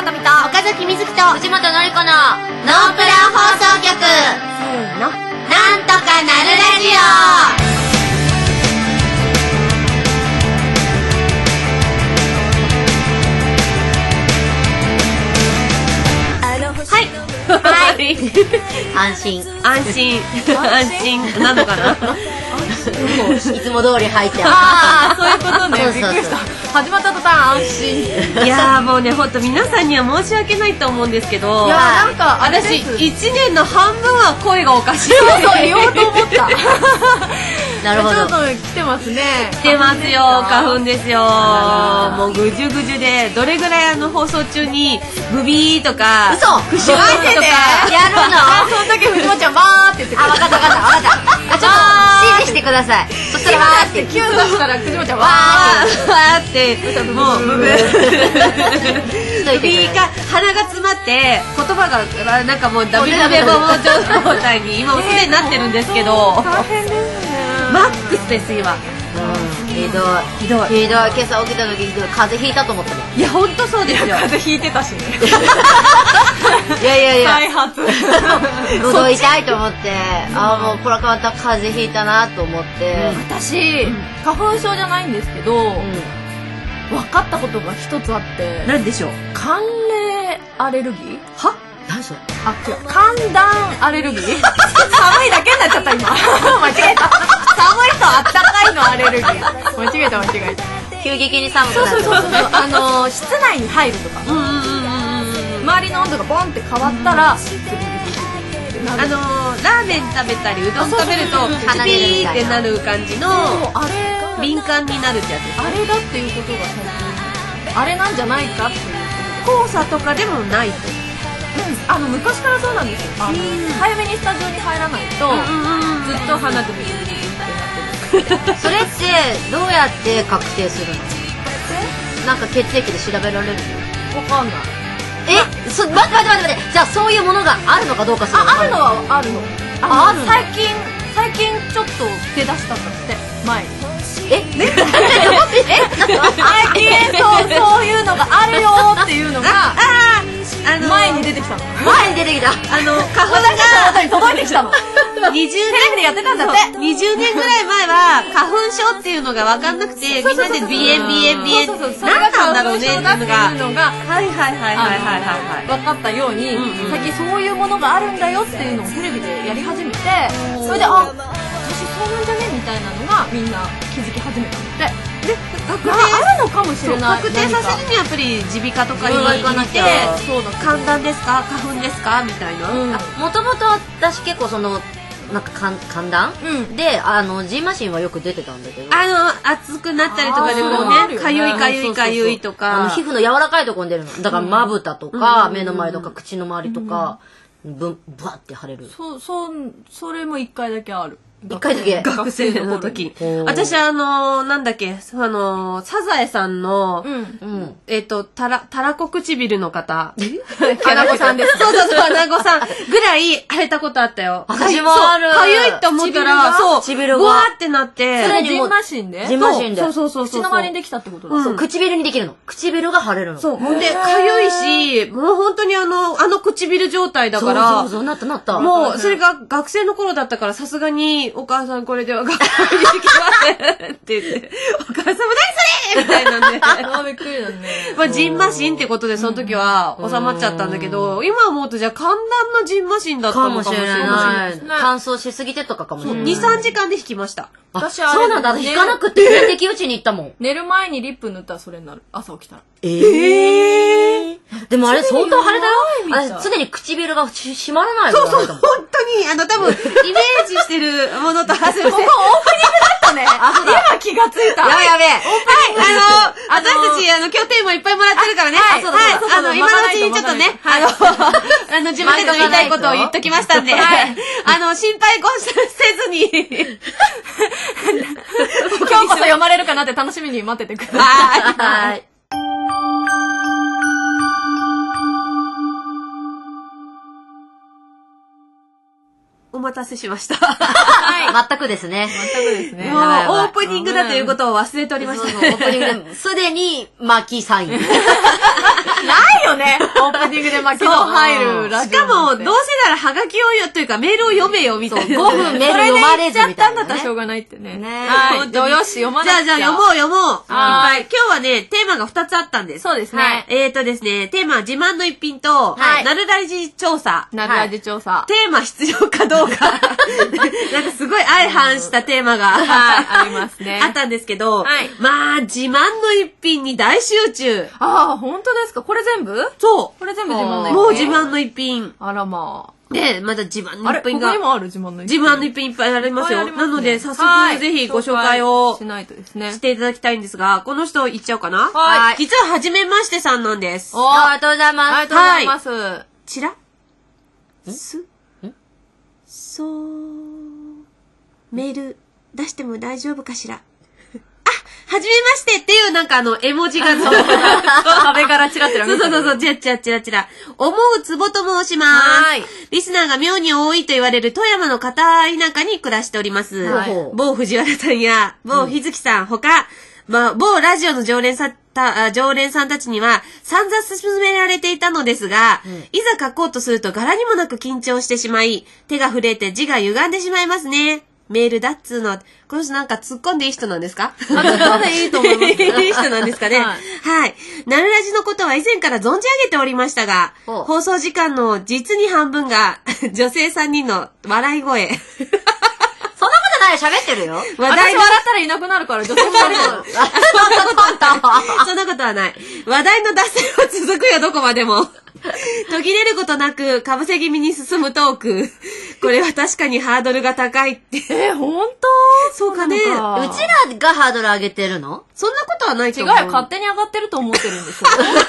またみと岡崎みずきと藤本のり子のノープラン放送局、 せーの、 なんとかなるラジはい。 安心なのかな。 いつも通り入ってああ、そういうことね。 そうびっくりした。始まった途端安心。 いやーもうね、ほんと皆さんには申し訳ないと思うんですけど、 いやーなんか私1年の半分は声がおかしい。 そう言おうと思った。 なるほど。 ちょっと来てますね。 来てますよ、花粉ですよ。もうぐじゅぐじゅで、どれぐらい放送中にブビーとか嘘クシューとかやるのその時藤本ちゃんバーって言ってくれあ、わかった。ちょっと指示してください。そしたらわーってキュー出したら藤本ちゃんバわーってもうブブービーか鼻が詰まって言葉がなんかもうダメダメ語状態に今もすでになってるんですけど、 大変ですね。 マックスです今。 ひどい。今朝起きた時ひどい。風邪ひいたと思ったもん。 いやほんとそうですよ。 風邪ひいてたしね。 いや再発。 喉痛いと思って、ああもうこれはまた風邪ひいたなと思って、 私花粉症じゃないんですけど、分かったことが一つあって。 なんでしょう。 寒冷アレルギー？ は？何それ？ あ、違う。寒暖アレルギー？寒いだけになっちゃった今。間違えた。寒いとあったかいのアレルギー。間違えた。 急激に寒くなる。 そう。室内に入るとか。周りの温度がボンって変わったら、ラーメン食べたりうどん食べるとピーってなる感じの敏感になるってやつです。 あれだっていうことが最近あれなんじゃないかっていう黄砂とかでもないと。 昔からそうなんですよ。早めにスタジオに入らないとずっと鼻でビビビビってなってる。 それってどうやって確定するの？なんか血液で調べられるの？ わかんない。 待って。じゃあそういうものがあるのかどうかするの？ あるのはあるの。 あるの？ 最近ちょっと出だしたんだって前に。最近そういうのがあるよっていうのが前に出てきたの。 前に出てきた。 花粉が届いてきたの。 20年でやってたんだって。 20年ぐらい前は花粉症っていうのが分かんなくて、みんなで鼻炎何なんだろうねっていうのが分かったように、最近そういうものがあるんだよっていうのをテレビでやり始めて、それで私そうなんじゃねみたいなのがみんな気づき始めたので、あるのかもしれない。 確定させるにはやっぱり耳鼻科とかに行って寒暖ですか花粉ですかみたいな。 もともと私結構なんか寒暖でジンマシンはよく出てたんだけど、 熱くなったりとかでこうね、かゆいとか皮膚の柔らかいところに出るのだから、まぶたとか目の周りとか口の周りとかブワって腫れる。 それも1回だけある。 1回だけ学生の時に。私なんだっけ、サザエさんのたらこ唇の方、 アナゴさんです。 そうアナゴさんぐらい腫れたことあったよ。 私もある。 かゆいって思ったら唇がブワーってなって、 それジンマシンでそう口の周りにできたってことだ。 唇にできるの。唇が腫れるの。 そう。ほんでかゆいし、もう本当に唇状態だから、 そうなったもうそれが学生の頃だったから、さすがにお母さんこれでは学校に行きませんって言って、お母さんも何それみたいなんで。 びっくりだね。 まあ、ジンマシンってことでその時は収まっちゃったんだけど、今思うとじゃあ寒暖のジンマシンだったのかもしれない。 乾燥しすぎてとかかもしれない。 2、3時間で引きました。 私そうなんだ。引かなくて点滴打ちに行ったもん。 寝る前にリップ塗ったらそれになる。朝起きたら。 でもあれ相当腫れたよ。常に唇が閉まらない。 そう、本当に、多分、イメージしてるものと外れて。 ここオープニングだったね。今気がついた。 やべえ。 私たち、今日テーマいっぱいもらってるからね。はい。今のうちにちょっとね、自分での言いたいことを言っときましたんで、心配せずに、 今日こそ読まれるかなって楽しみに待っててください。 はい。 お待たせしました。 全くですね。 もう、オープニングだということを忘れておりました。 オープニングで、すでに、巻きサイン。ないよね。オープニングで巻きの入るラジオ。 しかも、どうせならハガキをというかメールを読めよ、みたいな。 5分メール読まれずみたいな。 それで言っちゃったんだったらしょうがないってね。はい。よし、読まなきゃ。 じゃあ読もう。はい。今日はね、テーマが2つあったんです。 そうですね。 ですね、テーマは自慢の一品と、なるラジ調査。 なるラジ調査。 テーマ必要かどうか。なんかすごい相反したテーマが、 ありますね。 あったんですけど、まあ、自慢の一品に大集中。 ああ、本当ですか？これ全部？ そう。 これ全部自慢の一品。 もう自慢の一品。 あらまあ。 で、まだ自慢の一品が。 ここにもある自慢の一品。 自慢の一品いっぱいありますよ。なので、早速ぜひご紹介をしないとですね。 していただきたいんですが、この人言っちゃおうかな。 はい。 実は初めましてさんなんです。 ありがとうございます。 ありがとうございます。 ちらメール出しても大丈夫かしら。はじめましてっていうなんか絵文字が壁からチラチラ見てる。 そう、チラチラ。思うつぼと申します。はい。リスナーが妙に多いと言われる富山の片田舎に暮らしております。はい。某藤原さんや、某日月さん、他、某ラジオの常連さんたちには散々勧められていたのですが、いざ書こうとすると柄にもなく緊張してしまい、手が震えて字が歪んでしまいますね。メールだっつーの。この人なんか突っ込んでいい人なんですか？ 突っ込んでいいと思います。いい人なんですかね。はい。なるラジのことは以前から存じ上げておりましたが、放送時間の実に半分が女性3人の笑い声。 そんなことない、喋ってるよ。 私笑ったらいなくなるから女性2人の。 そんなことはない。話題の脱線は続くよ、どこまでも。途切れることなく、かぶせ気味に進むトーク。これは確かにハードルが高いって。 ほんと？ そうかね。うちらがハードル上げてるの？ そんなことはないと思う。 違うよ、勝手に上がってると思ってるんですよ。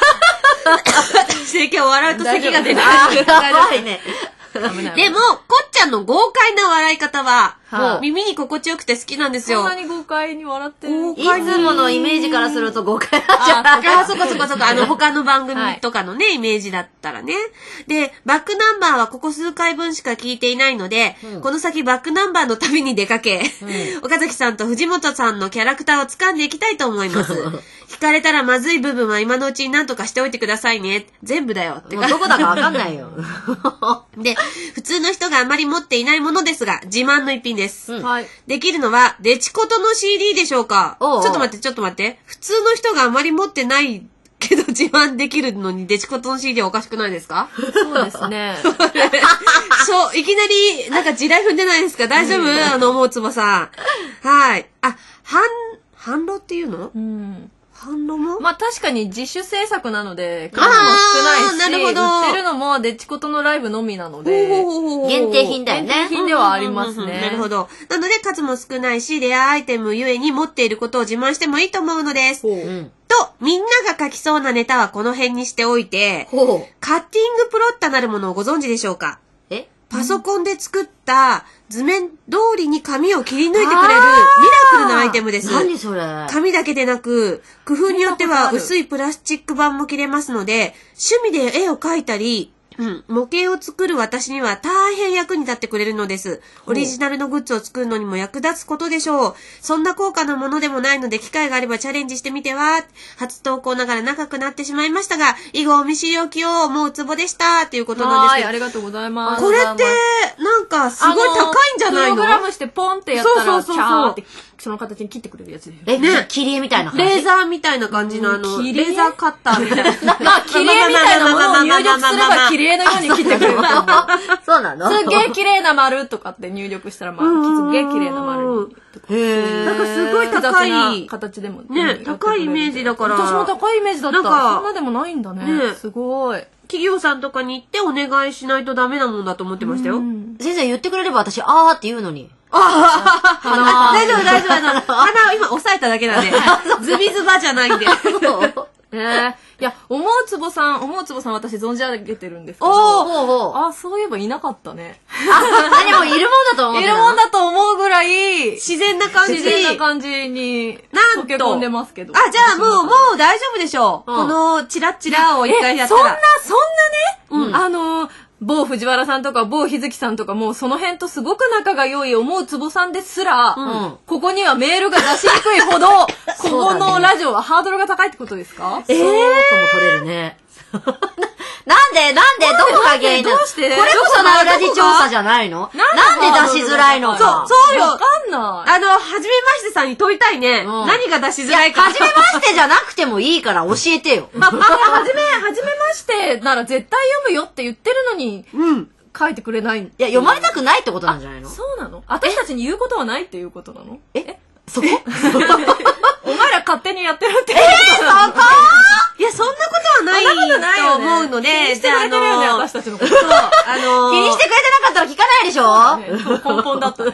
私今日笑うと咳が出ない。 やばいね。 でも、こっちゃんの豪快な笑い方は、耳に心地よくて好きなんですよ。 そんなに豪快に笑ってる。 いつものイメージからすると豪快なんじゃないか。そこ。他の番組とかのね、イメージだったらね。で、バックナンバーはここ数回分しか聞いていないので、この先バックナンバーの旅に出かけ、岡崎さんと藤本さんのキャラクターを掴んでいきたいと思います。聞かれたらまずい部分は今のうちに何とかしておいてくださいね。全部だよ。 どこだかわかんないよ。 で、普通の人があまり持っていないものですが、自慢の一品です。 はい。 できるのは、デチコトの CD でしょうか？ちょっと待って。普通の人があまり持ってないけど自慢できるのにデチコトの CD はおかしくないですか？ そうですね。 そう、いきなり、なんか地雷踏んでないですか？大丈夫？思うつぼさん。はい。販路っていうの？販路も？ まあ確かに自主制作なので、数も少ないし、 なるほど。 売ってるのもデチコトのライブのみなので、 限定品だよね。 限定品ではありますね。 なるほど。なので数も少ないし、レアアイテムゆえに持っていることを自慢してもいいと思うのです。と、みんなが書きそうなネタはこの辺にしておいて、カッティングプロッタなるものをご存知でしょうか？パソコンで作った図面通りに紙を切り抜いてくれるミラクルなアイテムです。 何それ？ 紙だけでなく、工夫によっては薄いプラスチック板も切れますので、趣味で絵を描いたり、模型を作る私には大変役に立ってくれるのです。オリジナルのグッズを作るのにも役立つことでしょう。そんな高価なものでもないので、機会があればチャレンジしてみては。初投稿ながら長くなってしまいましたが、以後お見知りおきを思うツボでした。ということなんですけど。 はい、ありがとうございます。 これって、なんかすごい高いんじゃないの？ プログラムしてポンってやったら、チャーってその形に切ってくれるやつです。 ね、切り絵みたいな感じ。 レーザーみたいな感じのレーザーカッターみたいな。 まあ、切り絵みたいなものを入力すれば切り絵のように切ってくれる。 そうなの？ すげえ綺麗な丸とかって入力したら、まあ、すげえ綺麗な丸に。 なんかすごい高い形でもね、高いイメージだから。 私も高いイメージだった。そんなでもないんだね。すごい。 企業さんとかに行ってお願いしないとダメなもんだと思ってましたよ。 先生言ってくれれば私、あーって言うのに。 大丈夫。鼻を今押さえただけなんで。ズビズバじゃないんで。 いや、思うつぼさん私存じ上げてるんですけど。あ、そういえばいなかったね。 何もいるもんだと思う。 いるもんだと思うぐらい、 自然な感じに、溶け込んでますけど。 あ、じゃあもう大丈夫でしょう。このチラッチラを一回やったら。 そんなね、某藤原さんとか某日月さんとかもうその辺とすごく仲が良い思うつぼさんですら、ここにはメールが出しにくいほど、ここのラジオはハードルが高いってことですか？ そうとも取れるね。 なんでどこが原因なの？ どうしてこれこそナウラジ調査じゃないの？なんで出しづらいのか。 そうよ。 わかんない。 はじめましてさんに問いたいね。何が出しづらいか。 はじめましてじゃなくてもいいから教えてよ。 はじめましてなら絶対読むよって言ってるのに、書いてくれない。いや、読まれたくないってことなんじゃないの？ そうなの？私たちに言うことはないっていうことなの？ そこお前ら勝手にやってるってことそこいや、そんなことはないと思うので、 じゃあ、私たちのこと。 気にしてくれてなかったら聞かないでしょ？ 根本だったね。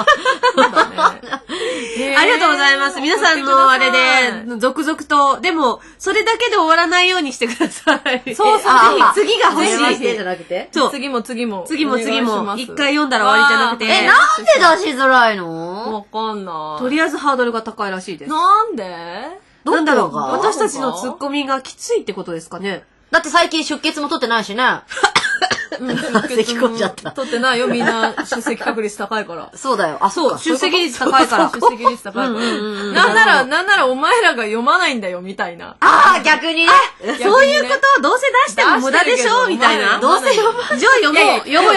ありがとうございます。皆さんのあれで、続々と、でも、それだけで終わらないようにしてください。 そう。 次が欲しい。 じゃなくて？ そう。 次も。 一回読んだら終わりじゃなくて。 なんで出しづらいの？ わかんない。 とりあえずハードルが高いらしいです。 なんで？ なんだろう私たちのツッコミがきついってことですかね。 だって最近出血も取ってないしね。咳込んじゃった。 取ってないよ、みんな出席確率高いから。 そうだよ。あ、そう。 出席率高いから。 出席率高いから。なんならお前らが読まないんだよ、みたいな。 ああ、逆にね。 そういうことをどうせ出しても無駄でしょみたいな。 どうせ読まない。 じゃあ読もう。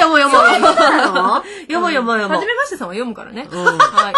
読もう。 はじめましてさんは読むからね。はい。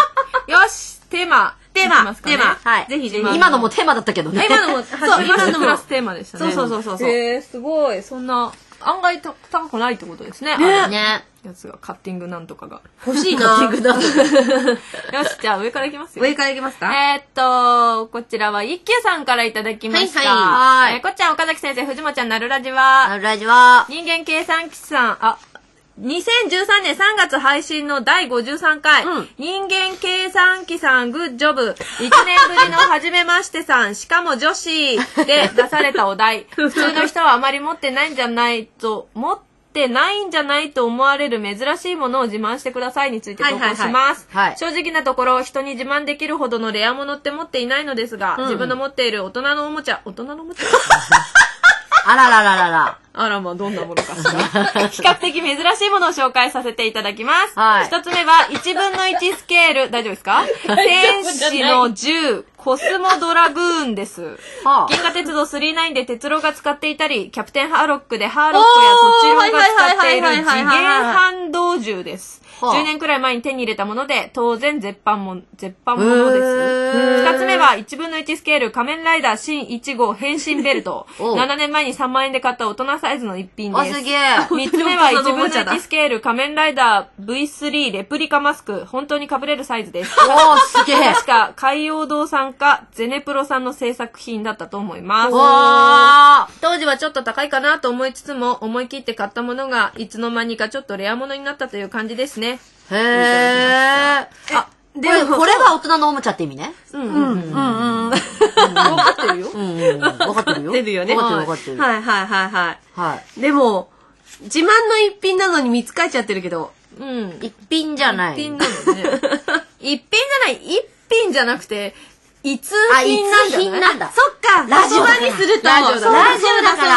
よし、テーマ。 はい。 ぜひ。 今のもテーマだったけどね。 今のもプラステーマでしたね。 そう。 すごい。そんな、案外高くないってことですね。 ね。 やつが、カッティングなんとかが。 欲しいな。 よし、 じゃあ上からいきますよ。 上からいきますか？ こちらは一休さんからいただきました。 はい。 こっちゃん、岡崎先生、藤本ちゃん、なるラジは。人間計算機さん、2013年3月配信の第53回、人間計算機さんグッジョブ、1年ぶりの初めましてさん、しかも女子で出されたお題、普通の人はあまり持ってないんじゃないと思われる珍しいものを自慢してくださいについて投稿します。正直なところ、人に自慢できるほどのレアものって持っていないのですが、自分の持っている大人のおもちゃあららららら。 あらまあどんなものかしら。比較的珍しいものを紹介させていただきます。一つ目は1分の1スケール。大丈夫ですか？天使の10コスモドラグーンです。銀河鉄道999で鉄郎が使っていたり、キャプテンハーロックでハーロックやトチローが使っている次元反動銃です。10年くらい前に手に入れたもので、当然絶版ものです。二つ目は1分の1スケール仮面ライダー新1号変身ベルト。7年前に3万円で買った大人サイズの一品です。3つ目は1分の1スケール仮面ライダー V3 レプリカマスク。本当に被れるサイズです。 すげえ。 確か海洋堂さんかゼネプロさんの制作品だったと思います。当時はちょっと高いかなと思いつつも、思い切って買ったものがいつの間にかちょっとレアものになったという感じですね。 へー。でもこれが大人のおもちゃって意味ね。 分かってるよ。 分かってるよ。 出るよね。 分かってる。 はい。でも、自慢の一品なのに見つかっちゃってるけど。 一品じゃない。 一品なのね。一品じゃなくて、いつ品なんだ。 そっか。ラジオにすると。ラジオだから。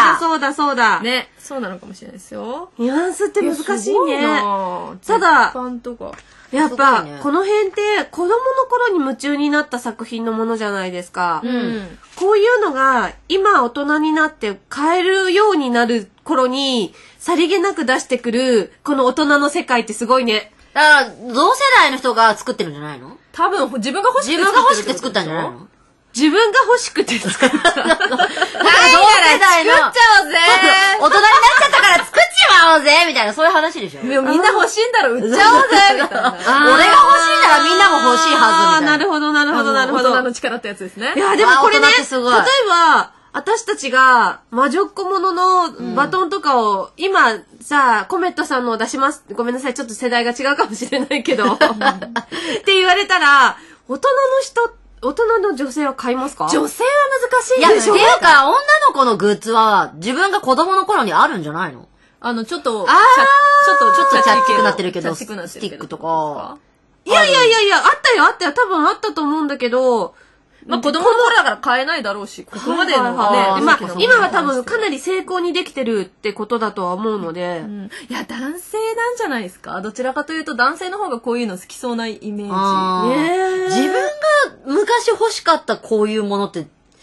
そうだ。 ね。そうなのかもしれないですよ。 ニュアンスって難しいね。ただ、やっぱ、この辺って子供の頃に夢中になった作品のものじゃないですか。こういうのが今大人になって買えるようになる頃にさりげなく出してくるこの大人の世界ってすごいね。 だから同世代の人が作ってるんじゃないの？ 多分自分が欲しくて作ったんじゃないの？ 自分が欲しくて作った。同世代の。作っちゃおうぜ大人になっちゃったから作っちまおうぜみたいな、そういう話でしょ。 みんな欲しいんだろ、売っちゃおうぜみたいな。俺が欲しいならみんなも欲しいはずみたいな。 なるほど。 大人の力ってやつですね。 いや、でもこれね、例えば、私たちが魔女っ子もののバトンとかを、今さ、コメットさんのを出します。ごめんなさい、ちょっと世代が違うかもしれないけど。って言われたら、大人の女性は買いますか？ 女性は難しいでしょ。いや、っていうか、女の子のグッズは自分が子供の頃にあるんじゃないの？ ちょっと、 ちょっとチャッチくなってるけど、スティックとか。 いや、あったよ。多分あったと思うんだけど、 まあ子供の頃だから買えないだろうし、ここまでのね。 まあ今は多分かなり成功にできてるってことだとは思うので。 いや、男性なんじゃないですか？どちらかというと男性の方がこういうの好きそうなイメージ。 自分が昔欲しかったこういうものって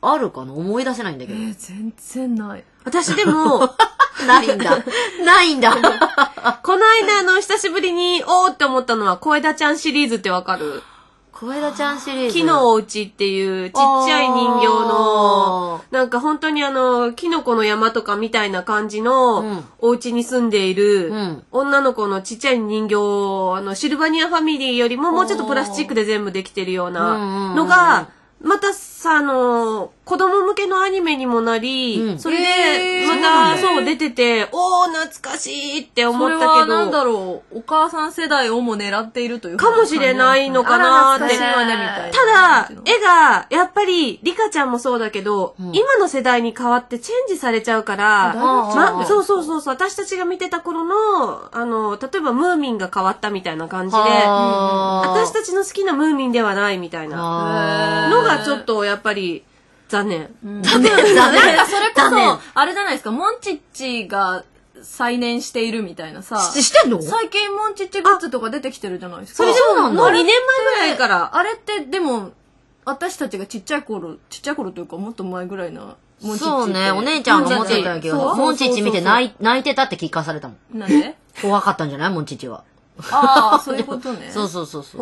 あるかな、思い出せないんだけど。 全然ない。 私でも、 ないんだ。ないんだ。 この間久しぶりに、おーって思ったのは、小枝ちゃんシリーズってわかる？ 小枝ちゃんシリーズ。 木のお家っていうちっちゃい人形の、なんか本当にキノコの山とかみたいな感じのお家に住んでいる女の子のちっちゃい人形、シルバニアファミリーよりももうちょっとプラスチックで全部できてるようなのが、またさ、子供向けのアニメにもなり、それで、また、そう出てて、おー、懐かしいって思ったけど。それはなんだろう、お母さん世代をも狙っているというかもしれないのかなーって。ただ、絵が、やっぱり、リカちゃんもそうだけど、今の世代に変わってチェンジされちゃうから、そうそうそう、私たちが見てた頃の、例えばムーミンが変わったみたいな感じで、私たちの好きなムーミンではないみたいなのがちょっと、やっぱり、残念。 残念。それこそ、あれじゃないですか、モンチッチが再燃しているみたいなさ。 してんの？ 最近モンチッチグッズとか出てきてるじゃないですか。 それでももう2年前ぐらいから。 あれって、でも、私たちがちっちゃい頃というかもっと前ぐらいな、モンチッチ。 そうね、お姉ちゃんが持ってたけど、モンチッチ見て泣いてたって聞かされたもん。 なんで？ 怖かったんじゃない？モンチッチは。 ああ、そういうことね。 そう。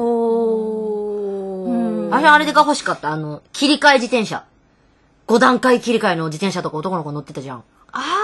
あれが欲しかった。切り替え自転車。5段階切り替えの自転車とか男の子乗ってたじゃん。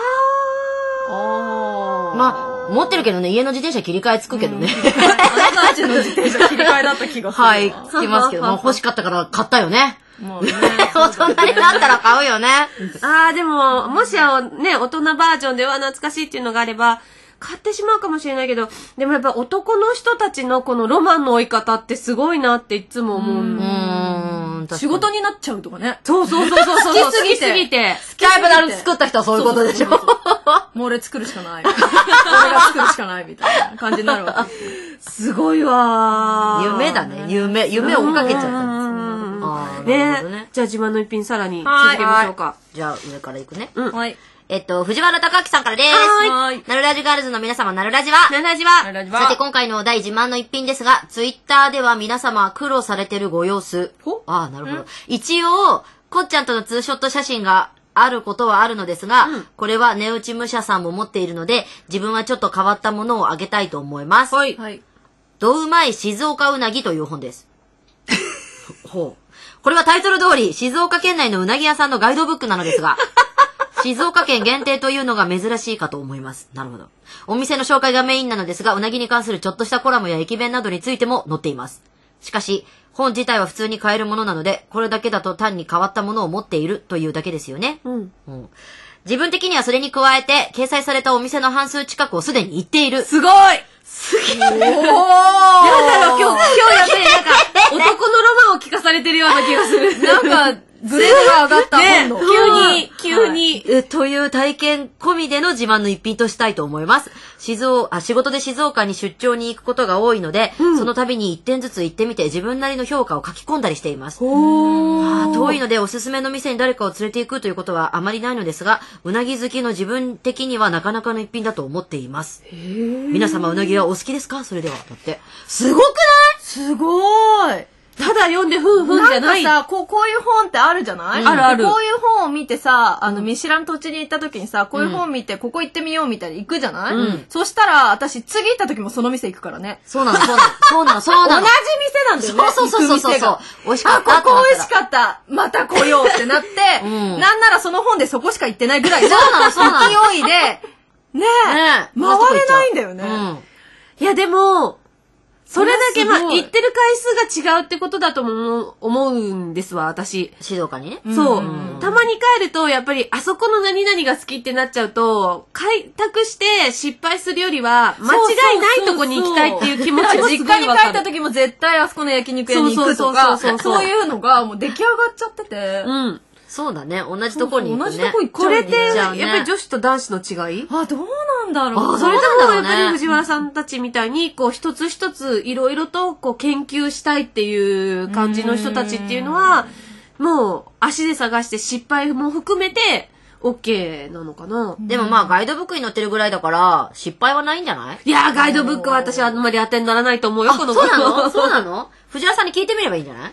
まあ、持ってるけどね、家の自転車切り替えつくけどね。 あなたたちの自転車切り替えだった気がする。 はい、つきますけど、欲しかったから買ったよね。もうね。大人になったら買うよね。 でも、もしね、大人バージョンでは懐かしいっていうのがあれば、買ってしまうかもしれないけど、でもやっぱ男の人たちのこのロマンの追い方ってすごいなっていつも思う。 仕事になっちゃうとかね。 そう。好きすぎて。 タイプなる作った人はそういうことでしょ。 もう俺作るしかない。俺が作るしかないみたいな感じになるわけ。 すごいわー。夢だね。夢を追っかけちゃったんですね。じゃあ自慢の一品さらに続けましょうか。 じゃあ上からいくね。 はい。 藤原隆明さんからです。 はい。 ナルラジガールズの皆様、ナルラジは。さて今回の第自慢の一品ですが、ツイッターでは皆様苦労されてるご様子。なるほど。一応、こっちゃんとのツーショット写真があることはあるのですが、これは値打ち武者さんも持っているので、自分はちょっと変わったものをあげたいと思います。 はい。 どうまい静岡うなぎという本です。これはタイトル通り、静岡県内のうなぎ屋さんのガイドブックなのですが、静岡県限定というのが珍しいかと思います。なるほど。お店の紹介がメインなのですが、うなぎに関するちょっとしたコラムや駅弁などについても載っています。しかし、本自体は普通に買えるものなので、これだけだと単に変わったものを持っているというだけですよね。自分的にはそれに加えて、掲載されたお店の半数近くをすでに行っている。 すごいすげえなんだろう、今日やっぱり男のロマンを聞かされてるような気がする。 なんか、グレードが上がった本の。 急に。 という体験込みでの自慢の一品としたいと思います。仕事で静岡に出張に行くことが多いので、その度に一点ずつ行ってみて自分なりの評価を書き込んだりしています。遠いのでおすすめの店に誰かを連れて行くということはあまりないのですが、うなぎ好きの自分的にはなかなかの一品だと思っています。皆様うなぎはお好きですか？それでは。だって。すごくない？ すごーい。 ただ読んでふんじゃない。 なんかさ、こういう本ってあるじゃない？ ある。 こういう本を見てさ、見知らん土地に行った時にさ、こういう本見て、ここ行ってみようみたいに行くじゃない？そしたら、私、次行った時もその店行くからね。 そうなの。同じ店なんだよね。 そう。美味しかった。 ここ美味しかった。また来ようってなって、なんならその本でそこしか行ってないぐらいの勢いで、ねえ、回れないんだよね。 いや、でも、それだけ、行ってる回数が違うってことだと思うんですわ、私。 静岡にね。 そう。たまに帰ると、やっぱり、あそこの何々が好きってなっちゃうと、開拓して失敗するよりは、間違いないとこに行きたいっていう気持ちもすごいわかる。 実家に帰った時も絶対あそこの焼肉屋に行くとか、そういうのがもう出来上がっちゃってて。 そうだね。同じとこに行くね。 同じとこ行っちゃう。 これって、やっぱり女子と男子の違い？ どうなんだろう。 それともやっぱり藤原さんたちみたいに、一つ一ついろいろと研究したいっていう感じの人たちっていうのは、もう足で探して失敗も含めて、OK なのかな。 でもガイドブックに載ってるぐらいだから、失敗はないんじゃない？ いや、ガイドブックは私はあんまり当てにならないと思うよ、このそうなの藤原さんに聞いてみればいいんじゃない？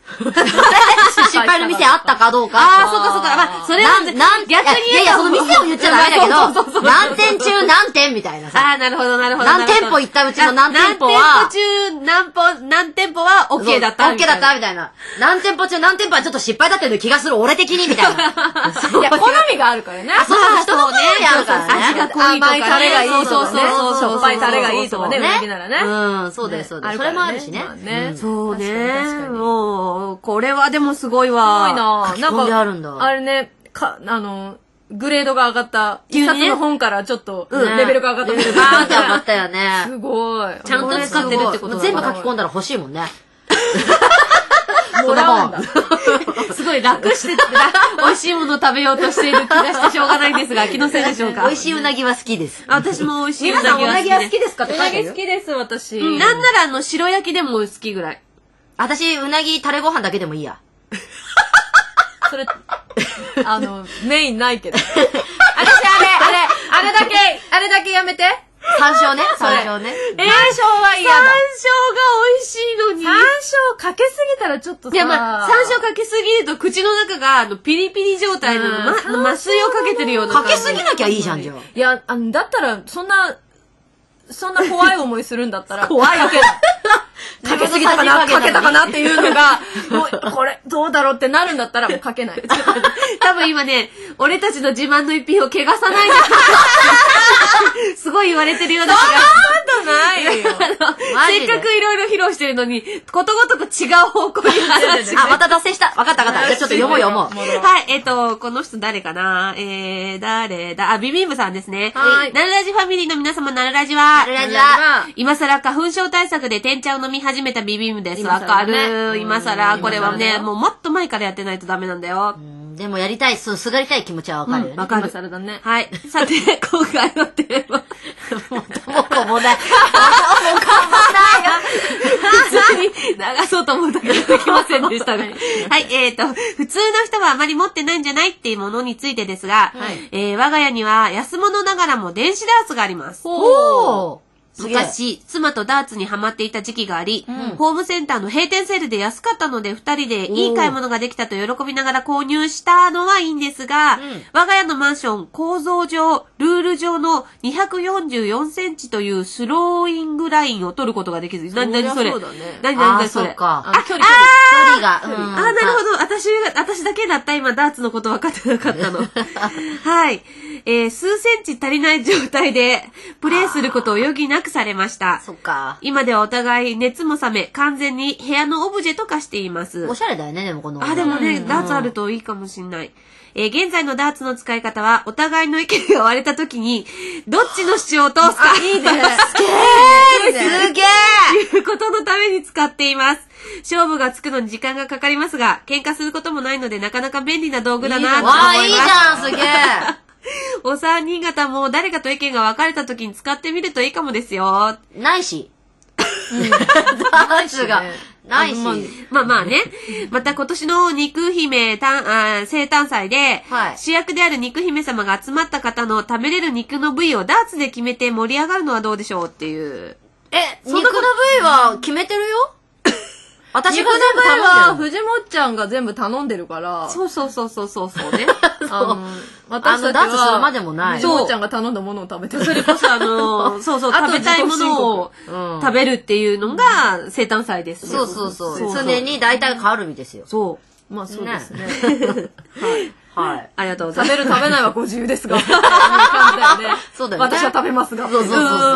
失敗の店あったかどうか。 ああ、そうかそうか。まあ、それは、逆に言うと。 いや、その店を言っちゃダメだけど、何店中何店みたいなさ。 ああ、なるほど、なるほど。 何店舗行ったうちの何店舗は、 何店舗は OK だった。 OK だったみたいな。何店舗中何店舗はちょっと失敗だったような気がする、俺的に、みたいな。 いや、好みがあるからね。 あ、そうそう、人の好みあるからね。 味が濃いとか、 甘いタレがいいとかね。 そうしょっぱいタレがいいとかね、うなぎならね。 うん、そうです、そうです。それもあるしね。 そうね。もう、これはでもすごいわ。 すごいな。 なんか、あるんだ。 あれね、グレードが上がった、一冊の本からちょっと、レベルが上がった。 レベルが上がったよね。 すごい。 ちゃんと使ってるってこと全部書き込んだら欲しいもんね。 もらうんだ。 すごい楽して、美味しいもの食べようとしている気がしてしょうがないんですが、気のせいでしょうか。 美味しいうなぎは好きです。 私も美味しいうなぎ皆さんうなぎは好きですかって書いてる。 うなぎ好きです、私。 なんなら白焼きでも好きぐらい。 私、うなぎタレご飯だけでもいいや。 それ、メインないけど。 あれだけやめて。 山椒ね、山椒ね。 山椒は嫌だ。 山椒が美味しいのに。 山椒かけすぎたらちょっとさ。 いや、まあ、山椒かけすぎると口の中が、ピリピリ状態の麻酔をかけてるようなかけすぎなきゃいいじゃん、じゃあ。 いや、だったら、そんな怖い思いするんだったら、 怖いわけかけすぎたかな、かけたかなっていうのが、もう、これ、どうだろうってなるんだったらもうかけない。 多分今ね、俺たちの自慢の一品を汚さないで。すごい言われてるような気が。 そんなことないよ。 せっかくいろいろ披露してるのに、ことごとく違う方向に話あ、また脱線した。わかったわかった。じゃあちょっと読もう。 はい、この人誰かな誰だビビンブさんですね。 はい。 ナルラジファミリーの皆様、ナルラジは、今更花粉症対策で天茶を飲み始めたビビンブです。わかる。今更、これはね、もっと前からやってないとダメなんだよ。 でもやりたい、すがりたい気持ちはわかるよね。 わかる。 今更だね。 はい。さて、今回のテーマ。 もうこもない。 普通に流そうと思ったけどできませんでしたね。はい、普通の人はあまり持ってないんじゃないっていうものについてですが、我が家には安物ながらも電子ダーツがあります。 おー。 昔、妻とダーツにハマっていた時期があり、ホームセンターの閉店セールで安かったので2人でいい買い物ができたと喜びながら購入したのはいいんですが、我が家のマンション構造上、ルール上の244センチというスローイングラインを取ることができず、何それ。何それ。 そうか。 距離が。 なるほど。私だけだった今ダーツのこと分かってなかったの。はい。数センチ足りない状態でプレイすることを余儀なくされました。 そっか。 今ではお互い熱も冷め、完全に部屋のオブジェと化しています。 おしゃれだよね、でもこの。 でもね、ダーツあるといいかもしんない。現在のダーツの使い方は、お互いの意見が割れた時に、どっちの主張を通すか。 いいね。 すげーいうことのために使っています。勝負がつくのに時間がかかりますが、喧嘩することもないので、なかなか便利な道具だなと思います。 わあ、いいじゃん、すげえ。 お三人方も誰かと意見が分かれた時に使ってみるといいかもですよ。 ないし。ダーツが。ないし。 まあね。また今年の肉姫生誕祭で、主役である肉姫様が集まった方の食べれる肉の部位をダーツで決めて盛り上がるのはどうでしょうっていう。 肉の部位は決めてるよ。私が肉の全部場合は、 頼んでる。 藤もっちゃんが全部頼んでるから。 そうね。 私たちダーツするまは、 でもない。 藤もっちゃんが頼んだものを食べてる。 それこそ食べたいものを食べるっていうのが生誕祭ですね。 そう。常に大体カルビですよ。 そう。 まあそうですね。 はい。 ありがとうございます。 食べる食べないはご自由ですが。 そうだよね。 私は食べますが。 そう。 ダ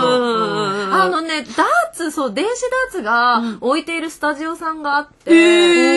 ーツ、電子ダーツが置いているスタジオさんがあって、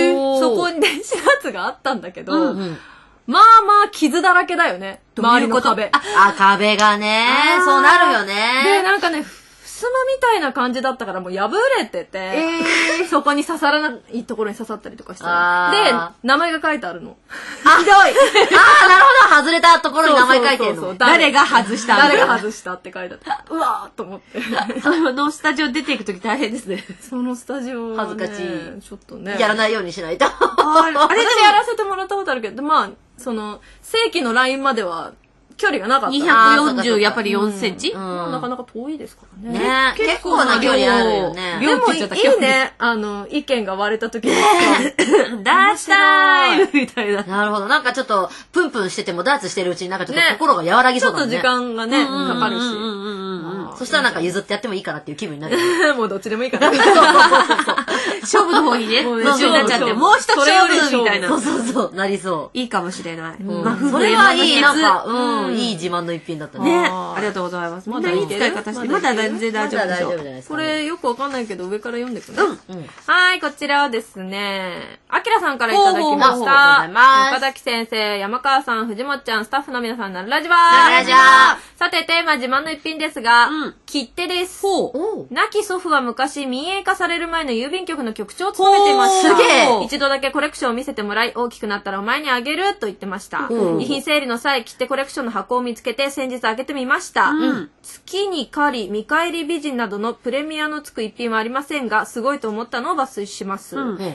そこに電子ダーツがあったんだけど、まあ傷だらけだよね。周りの壁。 壁がね、そうなるよね。 で、なんかね、襖みたいな感じだったからもう破れてて、そこに刺さらないところに刺さったりとかして。で、名前が書いてあるの。 ひどい。なるほど。外れたところに名前書いてるの。 誰が外した誰が外したって書いてあった。うわーと思って。 そのスタジオ出ていくとき大変ですね。 そのスタジオはね、 恥ずかしい。 ちょっとね。 やらないようにしないと。 あれでやらせてもらったことあるけど、正規のラインまでは距離がなかった。 240、やっぱり4センチ、 なかなか遠いですからね。 ね結構な距離あるよね。 でもいいね。意見が割れた時に。 ダーツタイムみたいな。 なるほど。なんかちょっと、プンプンしててもダーツしてるうちになんかちょっと心が和らぎそうだね。 ちょっと時間がね、かかるし。 そしたらなんか譲ってやってもいいかなっていう気分になる。 もうどっちでもいいかな。 勝負の方にね、夢中になっちゃって、もう一つ勝負みたいな。 そう、なりそう。 いいかもしれない。 それはいい、なんか、いい自慢の一品だったね。 ね、ありがとうございます。みんないい使い方して、まだ全然大丈夫でしょ。 これよくわかんないけど上から読んでくね。はい、こちらはですね、あきらさんからいただきました。岡崎先生、山川さん、藤本ちゃん、スタッフの皆さん、なるラジバー。さて、テーマ自慢の一品ですが、切手です。亡き祖父は昔、民営化される前の郵便局の局長を務めていました。 すげえ。 一度だけコレクションを見せてもらい、大きくなったらお前にあげると言ってました。遺品整理の際、切手コレクションの箱を見つけて、先日開けてみました。月に狩り、見返り美人などのプレミアのつく一品はありませんが、すごいと思ったのを抜粋します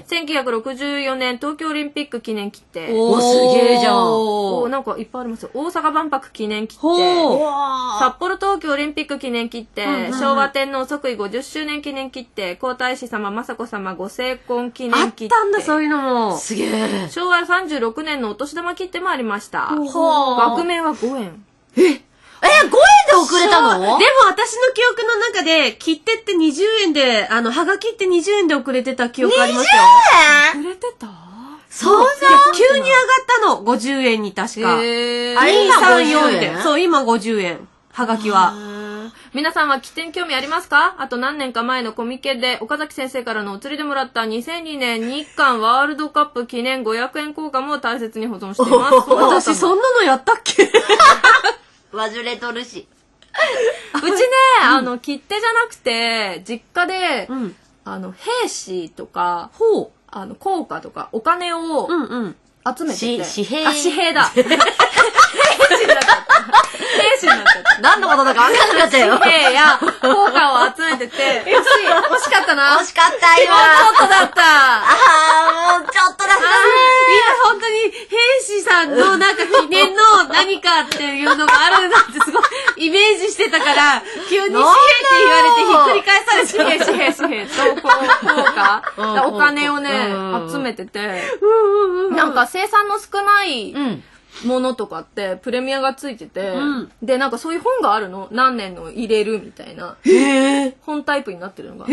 。1964年東京オリンピック記念切手。 お、すげえじゃん。 なんかいっぱいありますよ。大阪万博記念切手。札幌東京オリンピック記念切手。昭和天皇即位50周年記念切手。皇太子様、雅子様ご成婚記念切手。 あったんだ、そういうのも。 すげえ。 昭和36年のお年玉切手もありました。額面は5円。 5円で送れたの？ でも私の記憶の中で、切手って20円で、はがきって20円で送れてた記憶ありますよ。 20円？ 送れてた？ そうな急に上がったの、50円に確か。 あれ今50円？ そう、今50円。はがきは。 皆さんは切手に興味ありますか？あと何年か前のコミケで岡崎先生からのお釣りでもらった2002年日韓ワールドカップ記念500円硬貨も大切に保存しています。 私そんなのやったっけ？ 忘れとるし。 うちね、切手じゃなくて、実家で、兵士とか、硬貨とか、お金を集めてて。 紙幣？ 紙幣だ。兵士になっちゃった。兵士になっちゃった。 何のことだか分かんなくなっちゃうよ。 紙幣や硬貨を集めてて、惜しかったな。 惜しかった、今。 もうちょっとだった。 もうちょっとだった。 今本当に兵士さんのなんか記念の何かっていうのがあるんだってすごいイメージしてたから、急に紙幣って言われてひっくり返されて、紙幣と硬貨、お金をね、集めてて、なんか生産の少ないものとかってプレミアがついてて、でなんかそういう本があるの、何年の入れるみたいな本タイプになってるのがあって、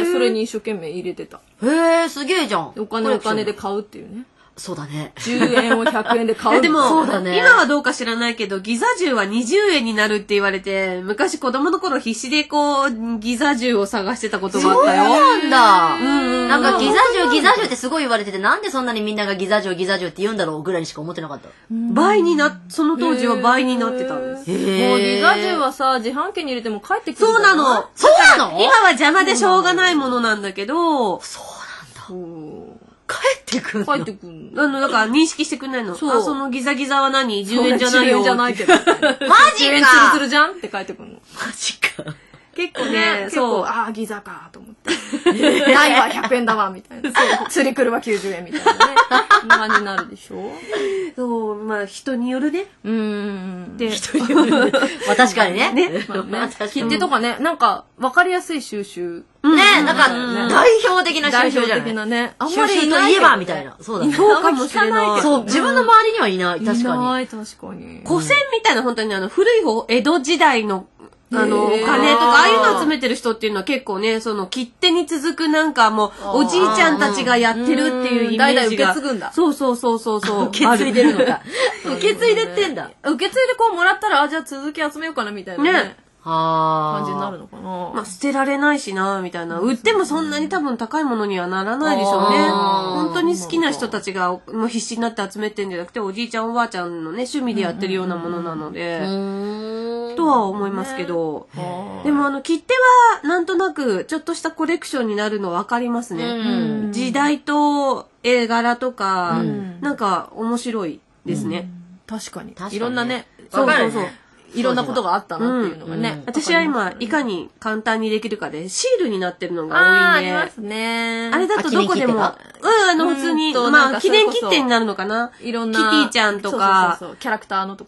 それに一生懸命入れてた。 すげえじゃん。 お金で買うっていうね。 そうだね。 10円を100円で買う。 でも、 そうだね。 今はどうか知らないけど、ギザ銃は20円になるって言われて、昔子供の頃必死でこう、ギザ銃を探してたことがあったよ。 そうなんだ。なんかギザ銃ってすごい言われてて、なんでそんなにみんながギザ銃って言うんだろうぐらいにしか思ってなかった。 その当時は倍になってたんです。 もうギザ銃はさ、自販機に入れても帰ってくる。 そうなの。 そうなの？ 今は邪魔でしょうがないものなんだけど、 そうなんだ。帰ってくるの。だから認識してくんないの。そのギザギザは何？ 10円じゃないよ。 10円じゃないけど。マジか！ 10円つるつるじゃんって帰ってくるの。 マジか。 結構ね、そう。 ギザかと思って。ないわ、100円だわ、みたいな。釣り来るは90円みたいなね。感じになるでしょ？ そう、人によるね。 で、人による。確かにね。 切手とかね、なんか、わかりやすい収集。 ね、なんか、代表的な収集じゃない？代表的なね。 あんまり収集といえば、みたいな。そうだね。 そうかもしれない。 そう、自分の周りにはいない。確かに。 いない、確かに。 古銭みたいな、本当に古い方、江戸時代のお金とか、ああいうの集めてる人っていうのは結構ね、その切手に続くなんかもう、おじいちゃんたちがやってるっていうイメージが。 代々受け継ぐんだ。 そう。 受け継いでるのか。受け継いでってんだ。 受け継いでこうもらったら、じゃあ続き集めようかなみたいなね。感じになるのかな。 捨てられないしな、みたいな。売ってもそんなに多分高いものにはならないでしょうね。本当に好きな人たちがもう必死になって集めてんじゃなくて、おじいちゃんおばあちゃんのね、趣味でやってるようなものなので、とは思いますけど。でも切手はなんとなくちょっとしたコレクションになるの分かりますね。時代と絵柄とか、なんか面白いですね。 確かに。いろんなね、 そう。 いろんなことがあったなっていうのがね。 私は今、いかに簡単にできるかで、シールになってるのが多いんで。 ありますね。 あれだとどこでも、普通に、記念切手になるのかな。 いろんな。 キティちゃんとか。 キャラクターのとか。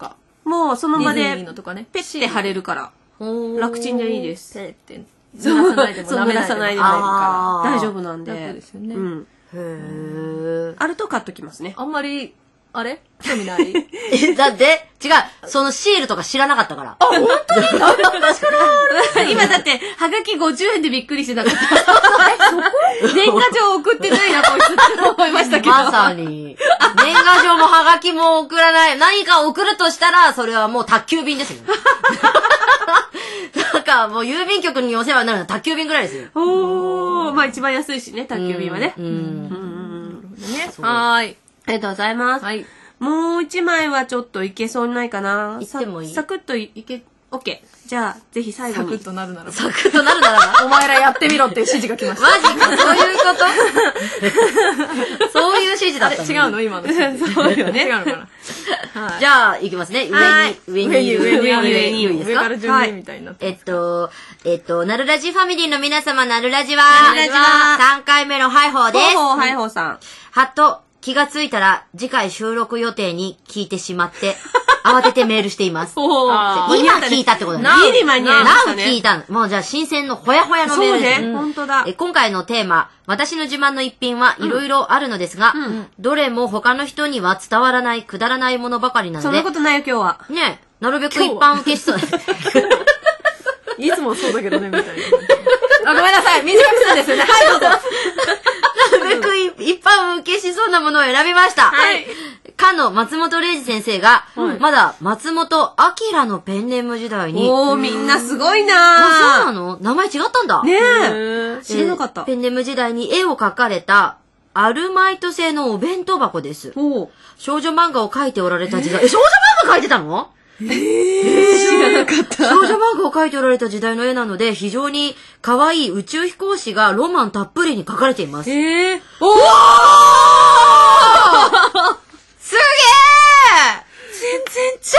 もうその場でディズニーのとかね。 ペッて貼れるから楽ちんでいいです。 ペって濡らさないでも濡らさないでもいいから大丈夫なんで。 楽ですよね。 へー。 あると買っときますね。 あんまり、あれ興味ない？ だって、違う、そのシールとか知らなかったから。あ、本当に今だって、はがき50円でびっくりしてたから。年賀状送ってないな、こいつって思いましたけど。 まさに。年賀状もはがきも送らない。何か送るとしたら、それはもう宅急便ですよ。なんか、もう郵便局にお世話になるのは宅急便ぐらいですよ。 まあ一番安いしね、宅急便はね。 はーい。 ありがとうございます。はい。もう一枚はちょっといけそうにないかな。 いってもいい？ サクッといけ、オッケー。じゃあ、ぜひ最後に。 サクッとなるならば。 サクッとなるならば。 お前らやってみろっていう指示が来ました。 マジか、そういうことそういう指示だったの？ 違うの今の指示。そうよね。違うのかな。じゃあ、いきますね。上に。 上から順にみたいになって。 なるラジファミリーの皆様、なるラジは、3回目のハイホーです。 ハイホーさん。 はっと、気がついたら次回収録予定に聞いてしまって、慌ててメールしています。今聞いたってことだね。 ギリ間に合いましたね。 聞いた。もうじゃあ新鮮のほやほやのメールです。 そうね、本当だ。 今回のテーマ、私の自慢の一品はいろいろあるのですが、どれも他の人には伝わらない、くだらないものばかりなので。 そんなことないよ、今日は。 ねなるべく一般受けしそう。 いつもそうだけどね、みたいな。ごめんなさい、短くするんですよね。はい、どうぞ。 なるべく一般受けしそうなものを選びました。はい。かの松本零士先生が、まだ松本明のペンネーム時代に。 みんなすごいなぁ。そうなの？名前違ったんだ。 ねえ。知らなかった。 ペンネーム時代に絵を描かれた、アルマイト製のお弁当箱です。少女漫画を描いておられた時代。少女漫画描いてたの？ 知らなかった。 少女漫画を描いておられた時代の絵なので、非常に可愛い宇宙飛行士がロマンたっぷりに描かれています。おーすげー全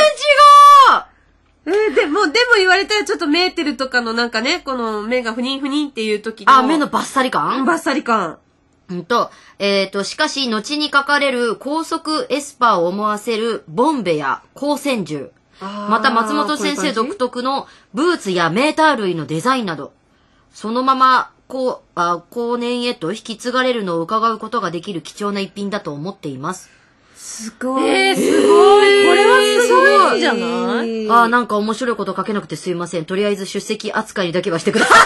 然違うでも言われたらちょっとメーテルとかのなんかね、この目がふにんふにんっていう時の。目のバッサリ感？ バッサリ感。 しかし、後に書かれる高速エスパーを思わせるボンベや光線銃。また松本先生独特のブーツやメーター類のデザインなど、そのまま後年へと引き継がれるのを伺うことができる貴重な一品だと思っています。 すごい。すごい。これはすごいんじゃない？ なんか面白いこと書けなくてすいません。とりあえず出席扱いにだけはしてください。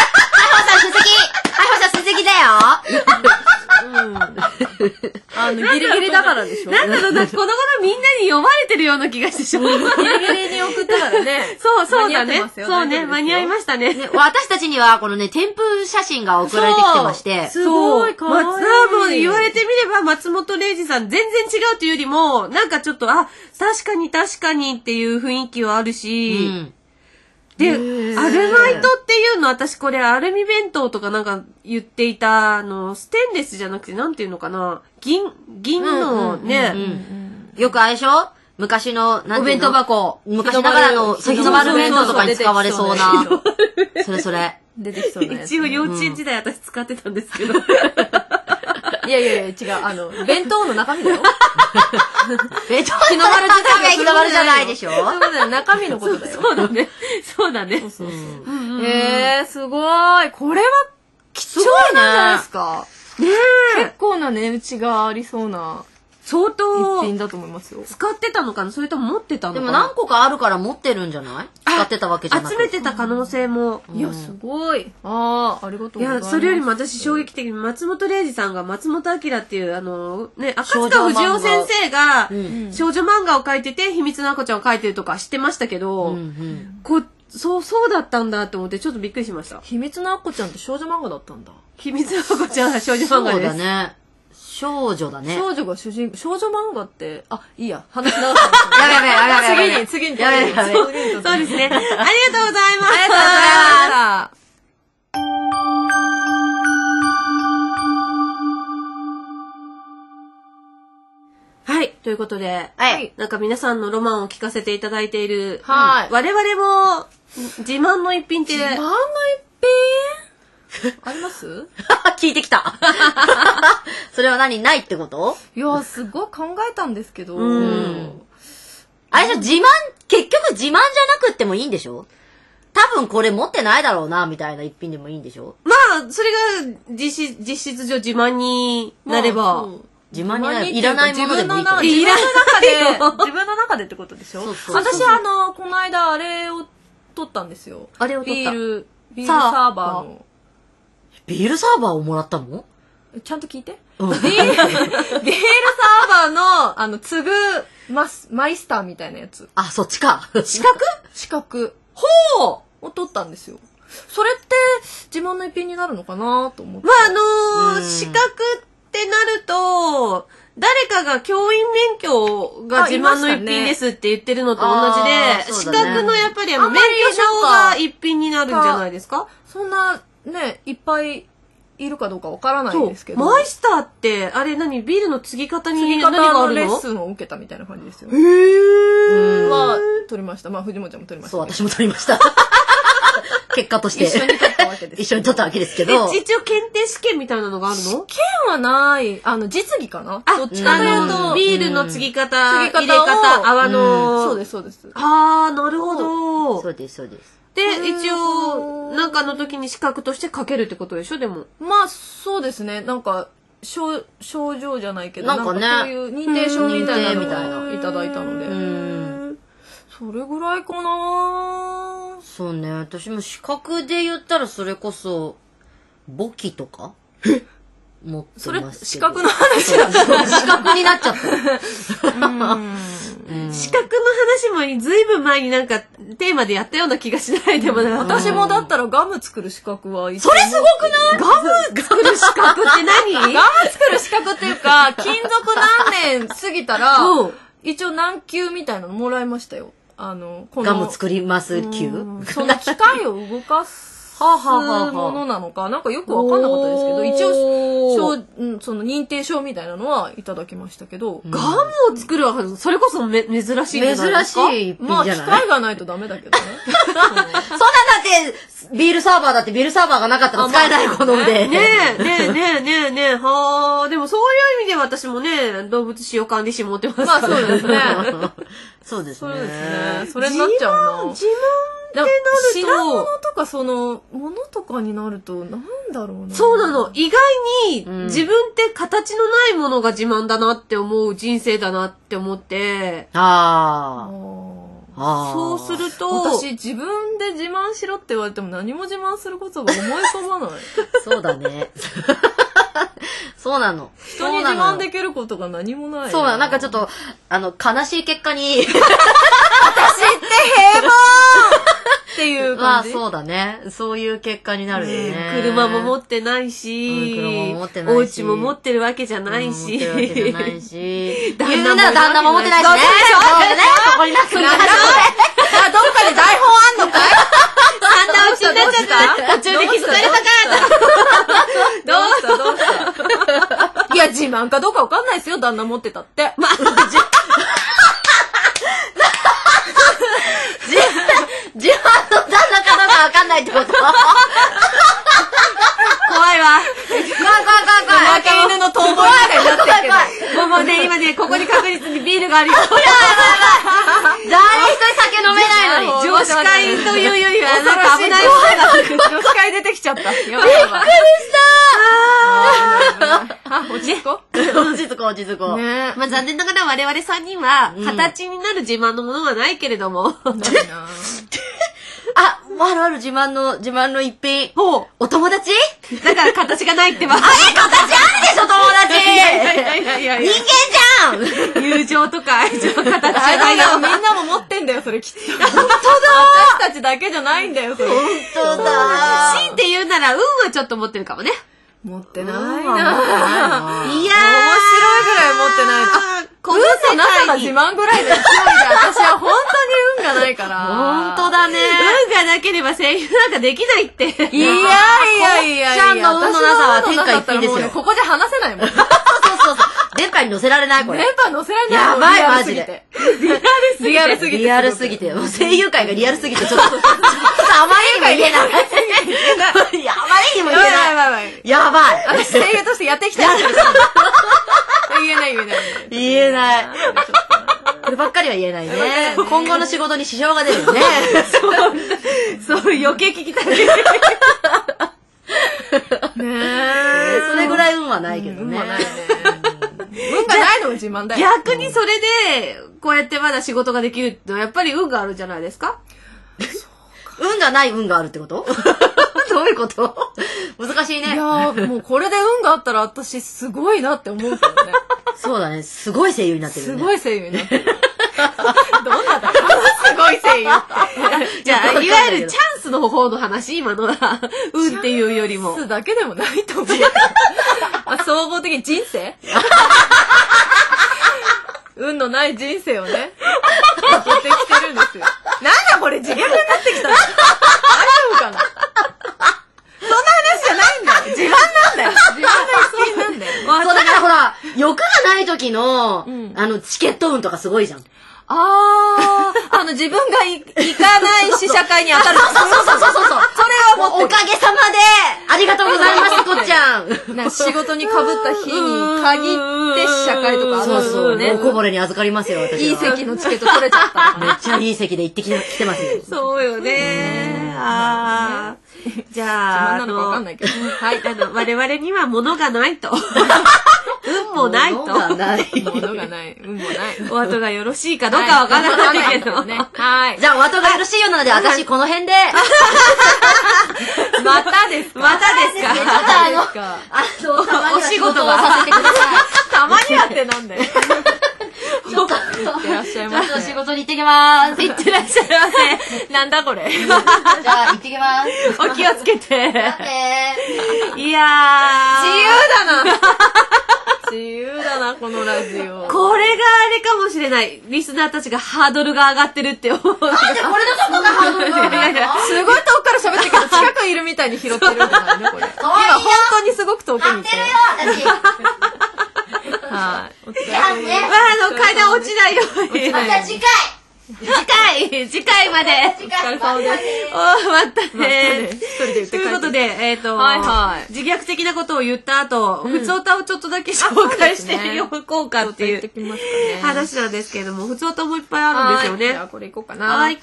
出席だよギリギリだからでしょ。 なんだろうな、この頃みんなに読まれてるような気がしてしまう。ギリギリに送ったからね。 そうだね。そうね、間に合いましたね。 私たちにはこのね、添付写真が送られてきてまして。 すごい、かわいい。 もう言われてみれば松本零士さん全然違うというよりも、なんかちょっと、確かにっていう雰囲気はあるし、で、アルマイトっていうの、私これアルミ弁当とかなんか言っていた、ステンレスじゃなくてなんていうのかな、銀のね、 よくあれでしょ？昔の、 お弁当箱。 昔ながらの、日の丸弁当とかに使われそうな。それ。 出てきそうなやつ。 一応幼稚園時代私使ってたんですけど。 いや、違う。弁当の中身だよ。 日の丸じゃない。日の丸じゃないでしょ？ そうだよ、中身のことだよ。 そうだね。 そう。すごい。これは貴重なんじゃないですか。 ねえ。 結構な値打ちがありそうな。 相当一品だと思いますよ。 使ってたのかな、それとも持ってたのかな。 でも何個かあるから持ってるんじゃない？使ってたわけじゃなくて。 集めてた可能性も。 いや、すごい。ありがとうございます。 いや、それよりも私衝撃的に松本零士さんが松本明っていう赤塚不二夫先生が少女漫画を描いてて秘密の赤ちゃんを描いてるとか知ってましたけど、そうだったんだって思ってちょっとびっくりしました。 秘密の赤ちゃんって少女漫画だったんだ。 秘密の赤ちゃんは少女漫画です。 そうだね。少女だね。 少女漫画って、いいや、話長かった。 やべ。 次に。そうですね。ありがとうございます。ありがとうございました。 はい。ということで、なんか皆さんのロマンを聞かせていただいている、 はい。 我々も自慢の一品って。 自慢の一品あります聞いてきた。それはないってこと？ いや、すごい考えたんですけど、 あれじゃ結局自慢じゃなくってもいいんでしょ？多分これ持ってないだろうな、みたいな一品でもいいんでしょ？ まあ、それが実質上自慢になれば。 自慢になればいらないものでもいいと。 自分の中でってことでしょ？私この間あれを取ったんですよ。 あれを取った。 ビールサーバーの。 ビールサーバーをもらったの？ ちゃんと聞いて。 うん、 ビールサーバーの、継ぐマイスターみたいなやつ。 あ、そっちか。 資格。ほうを取ったんですよ。それって自慢の一品になるのかなと思って。 まあ資格ってなると、誰かが教員免許が自慢の一品ですって言ってるのと同じで、資格のやっぱり免許証が一品になるんじゃないですか？ そんなね、いっぱいいるかどうかわからないんですけど。 マイスターって、あれビールの継ぎ方に何があるの？ レッスンを受けたみたいな感じですよ。は、取りました。まあ、藤本ちゃんも取りました、ね。 そう、私も取りました。結果として。 一緒に取ったわけです。 一緒に取ったわけですけど。 一応検定試験みたいなのがあるの？ 試験はない。実技かな？どっちかというと。 ビールの継ぎ方、入れ方、泡の。 そうです、そうです。 あー、なるほど。 そうです、そうです。 で、一応、なんかの時に資格として書けるってことでしょ？でも。 まあ、そうですね。なんか、症状じゃないけど、 なんかね、 そういう認定証みたいなのをいただいたので。それぐらいかな。 そうね、私も資格で言ったらそれこそ、簿記とか持ってますけど。それ、 資格の話なんですか？ 資格になっちゃった。 資格の話もずいぶん前になんかテーマでやったような気がしないでもない。 私もだったらガム作る資格はそれすごくない？ ガム作る資格って何？ ガム作る資格っていうか、勤続何年過ぎたら、一応何級みたいなのもらいましたよ。 ガム作ります級？ その機械を動かすものなのか、なんかよくわかんなかったですけど、一応、その認定証みたいなのはいただきましたけど、 ガムを作るはそれこそ珍しいんじゃないですか？ 珍しい一品じゃない？ まあ、機械がないとダメだけどね。 そんなんだって、ビールサーバーがなかったら使えないもので。 ねえ。はー。でもそういう意味で私もね、動物使用管理士持ってますから。 まあそうですね。 そうですね。 それになっちゃうな。 自慢ってなると。 品物とかものとかになると、なんだろうな。 そうなの。意外に、自分って形のないものが自慢だなって思う人生だなって思って。そうすると、 私自分で自慢しろって言われても何も自慢することが思い浮かばない。 そうだね。そうなの。 人に自慢できることが何もない。 そうなの。なんかちょっと、悲しい結果に。私って平凡っていう感じ。 まあそうだね。そういう結果になるよね。 車も持ってないし、お家も持ってるわけじゃないし。 言うなら旦那も持ってないしね。そこになってる。どっかで台本あんのかい？ あんなうちになっちゃった。途中で気づかれたか。 どうしたいや、自慢かどうかわかんないですよ、旦那持ってたって。まあ、自慢の旦那かどうかわかんないってこと？ 怖いわ。 怖い。負け犬の逃亡みたいになってるけど。 もうね、今ね、ここに確実にビールがあるよ。 誰一人酒飲めないのに。 女子会というよりは、なんか危ない女子会出てきちゃった。びっくりした落ち着こう。落ち着こう。 ね、まあ残念ながら我々3人は、形になる自慢のものはないけれども。 ある自慢の一品。お友達？ だから形がないってば。 形あるでしょ、友達！ いや人間じゃん！ 友情とか愛情、形じゃないよ。 みんなも持ってんだよ、それきっと。 本当だ！ 私たちだけじゃないんだよ、それ。 本当だ。 強いて言うなら、運はちょっと持ってるかもね。 持ってないな。 いやー。 面白いぐらい持ってない。この世界が自慢ぐらいの勢いで、私は本当に運がないから。 本当だね。 運がなければ声優なんかできないって。 いや。 ちゃんの運のなさは天下一品ですよ。 ここで話せないもん。そう。 電波に乗せられないこれ。 電波乗せられない。 やばい、マジで。 リアルすぎて。 リアルすぎて。声優界がリアルすぎて、ちょっとあまりにも言えない。あまりにも言えない。やばい。 私声優としてやっていきたい。言えない。 言えない。 こればっかりは言えないね。今後の仕事に支障が出るよね。 そう、余計聞きたい。ねえ。 それぐらい運はないけどね。 運がないのが自慢だよ。 逆にそれで、こうやってまだ仕事ができるってのはやっぱり運があるんじゃないですか？ 運がない運があるってことどういうこと難しいね。 いやー、もうこれで運があったら私すごいなって思うけどね。 そうだね。すごい声優になってるよね。 すごい声優になってる。どんなだろすごい声優って。じゃあ、いわゆるチャンスの方の話、今のは。運っていうよりも。 チャンスだけでもないと思う。総合的に人生運のない人生をね、送ってきてるんですよ。 なんだこれ、自虐になってきた。 大丈夫かな。 そんな話じゃないんだよ。自慢なんだよ。 自分が一見なんだよ。 そう、だからほら、欲がない時の、チケット運とかすごいじゃん。 自分が行かない試写会に当たる。 そう。それは持ってる。 おかげさまで、ありがとうございます、こっちゃん。 なんか仕事に被った日に限って試写会とか当たるそう、 ね。 おこぼれに預かりますよ、私は。 いい席のチケット取れちゃった。 めっちゃいい席で行ってきてますよ。 そうよね。じゃあ、 自慢なのかわかんないけど。 はい、我々には物がないと。運もないと。 物がない。 物がない。運もない。 お後がよろしいかどうかわからないけど。 はい。 じゃあ、お後がよろしいようなので、私この辺で。 またですか？ またですか？ たまにはお仕事がをさせてください。 たまにはってなんだよ。 ちょっと、 いってらっしゃいませ。 仕事に行ってきまーす。 いってらっしゃいませ。 なんだこれ。 じゃあ、行ってきまーす。 お気をつけて。 だっていやー。 自由だな。自由だな、このラジオ。 これがあれかもしれない。リスナーたちがハードルが上がってるって思う。 なんでこれのとこがハードルが上がるのすごい遠くから喋ってるけど、近くにいるみたいに拾ってるんじゃないのこれ。今本当にすごく遠くにいて。 やってるよ、 はい。お疲れ私。やんね。 階段落ちないように。 また次回。 次回まで。 次回まで。 またね。 一人で言ってということで、 はいはい自虐的なことを言った後、普通歌をちょっとだけ紹介しておこうかっていう話なんですけれども、普通歌もいっぱいあるんですよね。 じゃあこれいこうかな。 はい。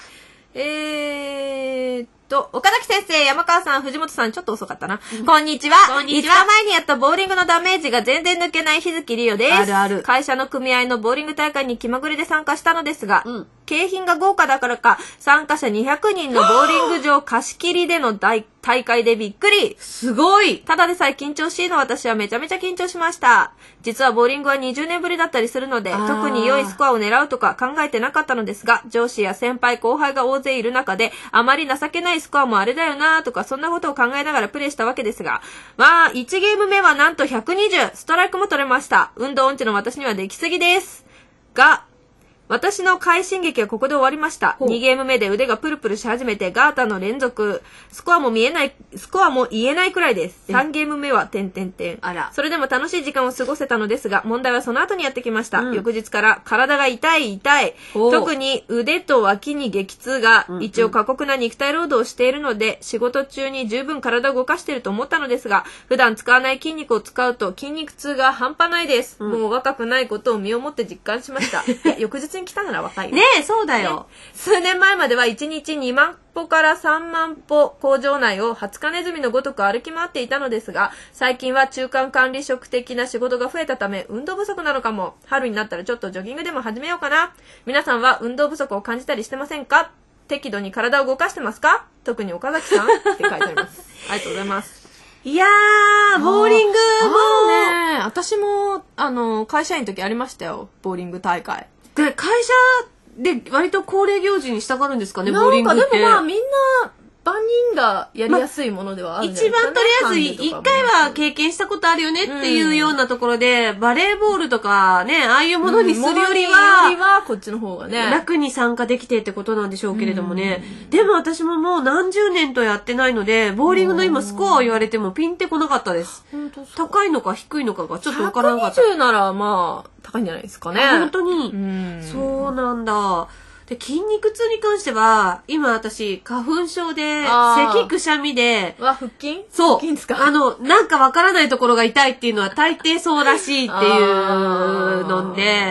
岡崎先生、山川さん、藤本さん、ちょっと遅かったな。こんにちは。 こんにちは 5日前にやったボーリングのダメージが全然抜けない日月りおです。 あるある会社の組合のボーリング大会に気まぐれで参加したのですが、 うん景品が豪華だからか、参加者200人のボーリング場貸し切りでの大会でびっくり。 すごい。 ただでさえ緊張しいの私はめちゃめちゃ緊張しました。実はボーリングは20年ぶりだったりするので、 あー特に良いスコアを狙うとか考えてなかったのですが、上司や先輩後輩が大勢いる中で、あまり情けないスコアもあれだよなとか、そんなことを考えながらプレイしたわけですが、1ゲーム目はなんと120、ストライクも取れました。運動音痴の私にはできすぎです。が、私の快進撃はここで終わりました。2ゲーム目で腕がプルプルし始めてガータの連続。スコアも言えないくらいです。3ゲーム目はあら。 それでも楽しい時間を過ごせたのですが、問題はその後にやってきました。翌日から体が痛い。特に腕と脇に激痛が、一応過酷な肉体労働をしているので、仕事中に十分体を動かしていると思ったのですが、普段使わない筋肉を使うと筋肉痛が半端ないです。もう若くないことを身をもって実感しました。翌日に来たなら若いよ。 ねえ、そうだよ。 数年前までは1日2万歩から3万歩工場内を20日ネズミのごとく歩き回っていたのですが、最近は中間管理職的な仕事が増えたため運動不足なのかも。春になったらちょっとジョギングでも始めようかな。皆さんは運動不足を感じたりしてませんか？適度に体を動かしてますか？特に岡崎さんって書いてあります。ありがとうございます。 いやー、ボーリングもね、私も会社員の時ありましたよ、ボーリング大会。 で、会社で割と恒例行事にしたがるんですかね、ボーリングって。 なんかでもみんな万人がやりやすいものではあるんじゃ一ないですかね。 番とりあえず一回は経験したことあるよねっていうようなところで、バレーボールとかね、ああいうものにするよりは、 こっちの方がね。 楽に参加できてってことなんでしょうけれどもね。でも私ももう何十年とやってないので、ボーリングの今スコアを言われてもピンってこなかったです。高いのか低いのかがちょっとわからなかった。 120ならまあ、高いんじゃないですかね。 本当に。そうなんだ。で、筋肉痛に関しては、今私、花粉症で、咳くしゃみで、 腹筋そう。 腹筋ですか？ なんかわからないところが痛いっていうのは大抵そうらしいっていうので、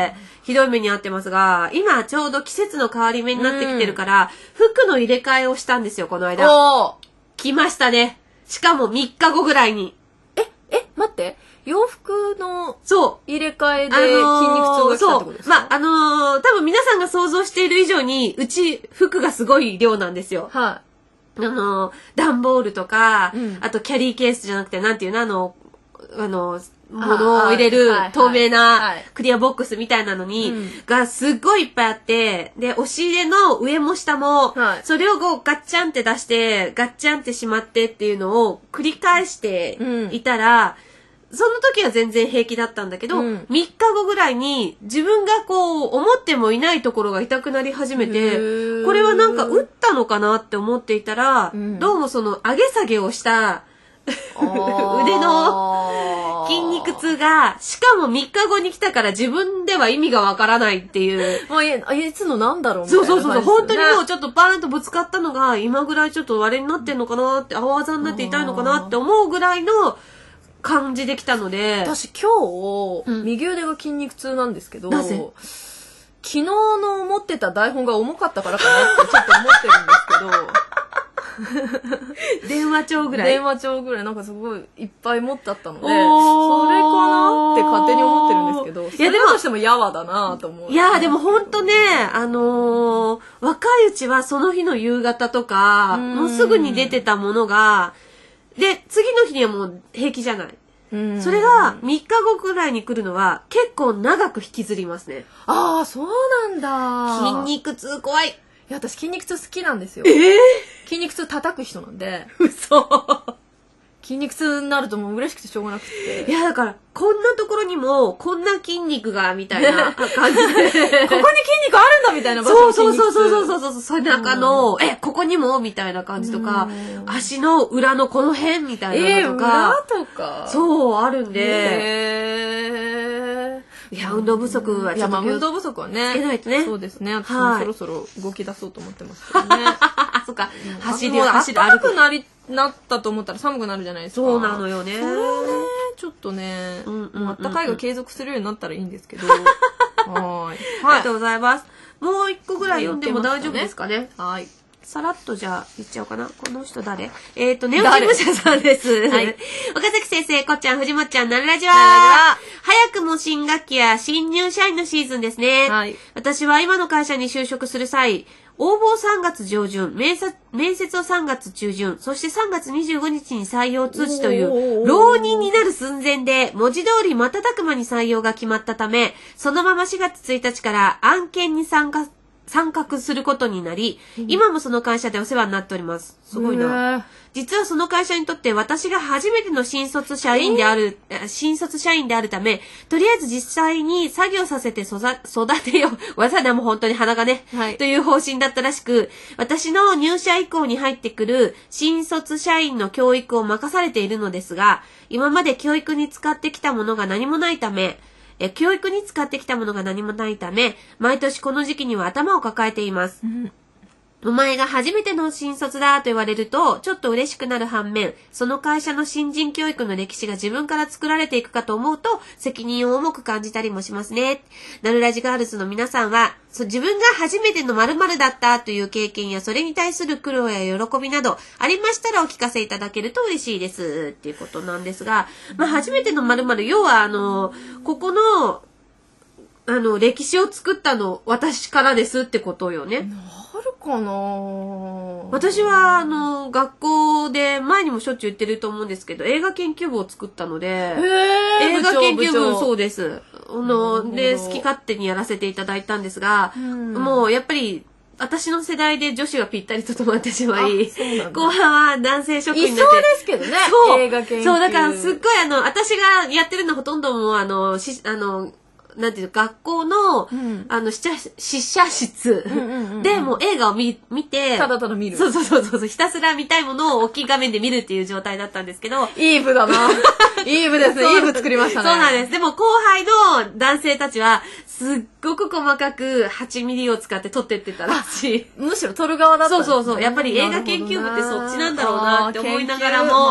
ひどい目に遭ってますが、今ちょうど季節の変わり目になってきてるから、服の入れ替えをしたんですよ、この間。来ましたね。しかも3日後ぐらいに。 待って。洋服の入れ替えで筋肉痛が来たってことですか？ 多分皆さんが想像している以上に、うち服がすごい量なんですよ。 はい。 段ボールとか、あとキャリーケースじゃなくて、なんていうの、物を入れる透明なクリアボックスみたいなのに、がすっごいいっぱいあって、で、押し入れの上も下も、それをこうガッチャンって出して、ガッチャンってしまってっていうのを繰り返していたら、その時は全然平気だったんだけど、3日後ぐらいに自分がこう思ってもいないところが痛くなり始めて、これはなんか打ったのかなって思っていたら、どうもその上げ下げをした腕の筋肉痛が、しかも3日後に来たから自分では意味がわからないっていう。 もういつのなんだろうみたいなそう、本当にもうちょっとバーンとぶつかったのが今ぐらいちょっと割れになってんのかなって、青あざになって痛いのかなって思うぐらいの感じできたので。 私今日、右腕が筋肉痛なんですけど、 なぜ？ 昨日の持ってた台本が重かったからかなってちょっと思ってるんですけど、 電話帳ぐらいなんかすごいいっぱい持ってあったので、それかなって勝手に思ってるんですけど、それだとしてもやわだなと思う。 いやでもほんとね、若いうちはその日の夕方とか、もうすぐに出てたものが、で、次の日にはもう平気じゃない。それが3日後くらいに来るのは結構長く引きずりますね。 ああ、そうなんだ。 筋肉痛怖い。 いや、私筋肉痛好きなんですよ。筋肉痛叩く人なんで。 嘘。 筋肉痛になるともう嬉しくてしょうがなくて。 いや、だから、こんなところにも、こんな筋肉が、みたいな感じで。ここに筋肉あるんだみたいな場所。 そう。それで中の、ここにもみたいな感じとか、足の裏のこの辺みたいなのとか。 裏とか。 そう、あるんで。いや、運動不足はちょっと。運動不足はね。 つけないとね。 そうですね。私もそろそろ動き出そうと思ってますけどね。 そっか。 走る。暖かくなったと思ったら寒くなるじゃないですか。 そうなのよね。 それはね、ちょっとね、暖かいが継続するようになったらいいんですけど。 はい。ありがとうございます。もう一個ぐらい読んでも大丈夫ですかね。 はい。 さらっとじゃあ言っちゃおうかな。この人誰？ネオ事務所さんです。はい。岡崎先生、こっちゃん、藤本ちゃん、なるラジは早くも新学期や新入社員のシーズンですね。はい。私は今の会社に就職する際、応募3月上旬、面接を3月中旬、そして3月25日に採用通知という、浪人になる寸前で、文字通り瞬く間に採用が決まったため、そのまま4月1日から案件に参画することになり、今もその会社でお世話になっております。すごいな。実はその会社にとって私が初めての新卒社員であるため、とりあえず実際に作業させて育てよう。わざわざもう本当に鼻がね、という方針だったらしく、私の入社以降に入ってくる新卒社員の教育を任されているのですが、今まで教育に使ってきたものが何もないため、毎年この時期には頭を抱えています。お前が初めての新卒だと言われると、ちょっと嬉しくなる反面、その会社の新人教育の歴史が自分から作られていくかと思うと、責任を重く感じたりもしますね。ナルラジガールズの皆さんは、自分が初めての〇〇だったという経験や、それに対する苦労や喜びなど、ありましたらお聞かせいただけると嬉しいです。っていうことなんですが、初めての〇〇、要はここの、歴史を作ったの、私からですってことよね。 なるかな。 私は、学校で、前にもしょっちゅう言ってると思うんですけど、映画研究部を作ったので、映画研究部、そうです。で、好き勝手にやらせていただいたんですが、もう、やっぱり、私の世代で女子がぴったりと止まってしまい、後半は男性職員になって。 いそうですけどね。映画研究。 そう、だからすっごい私がやってるのほとんどもなんていう学校の、試写室でもう映画を見て、 ただただ見る。 そう、ひたすら見たいものを大きい画面で見るっていう状態だったんですけど。 いい部だな。いい部ですね。いい部作りましたね。 そうなんです。でも後輩の男性たちは、すっごく細かく8ミリを使って撮ってってたらしい。 むしろ撮る側だった。 そう。やっぱり映画研究部ってそっちなんだろうなって思いながらも。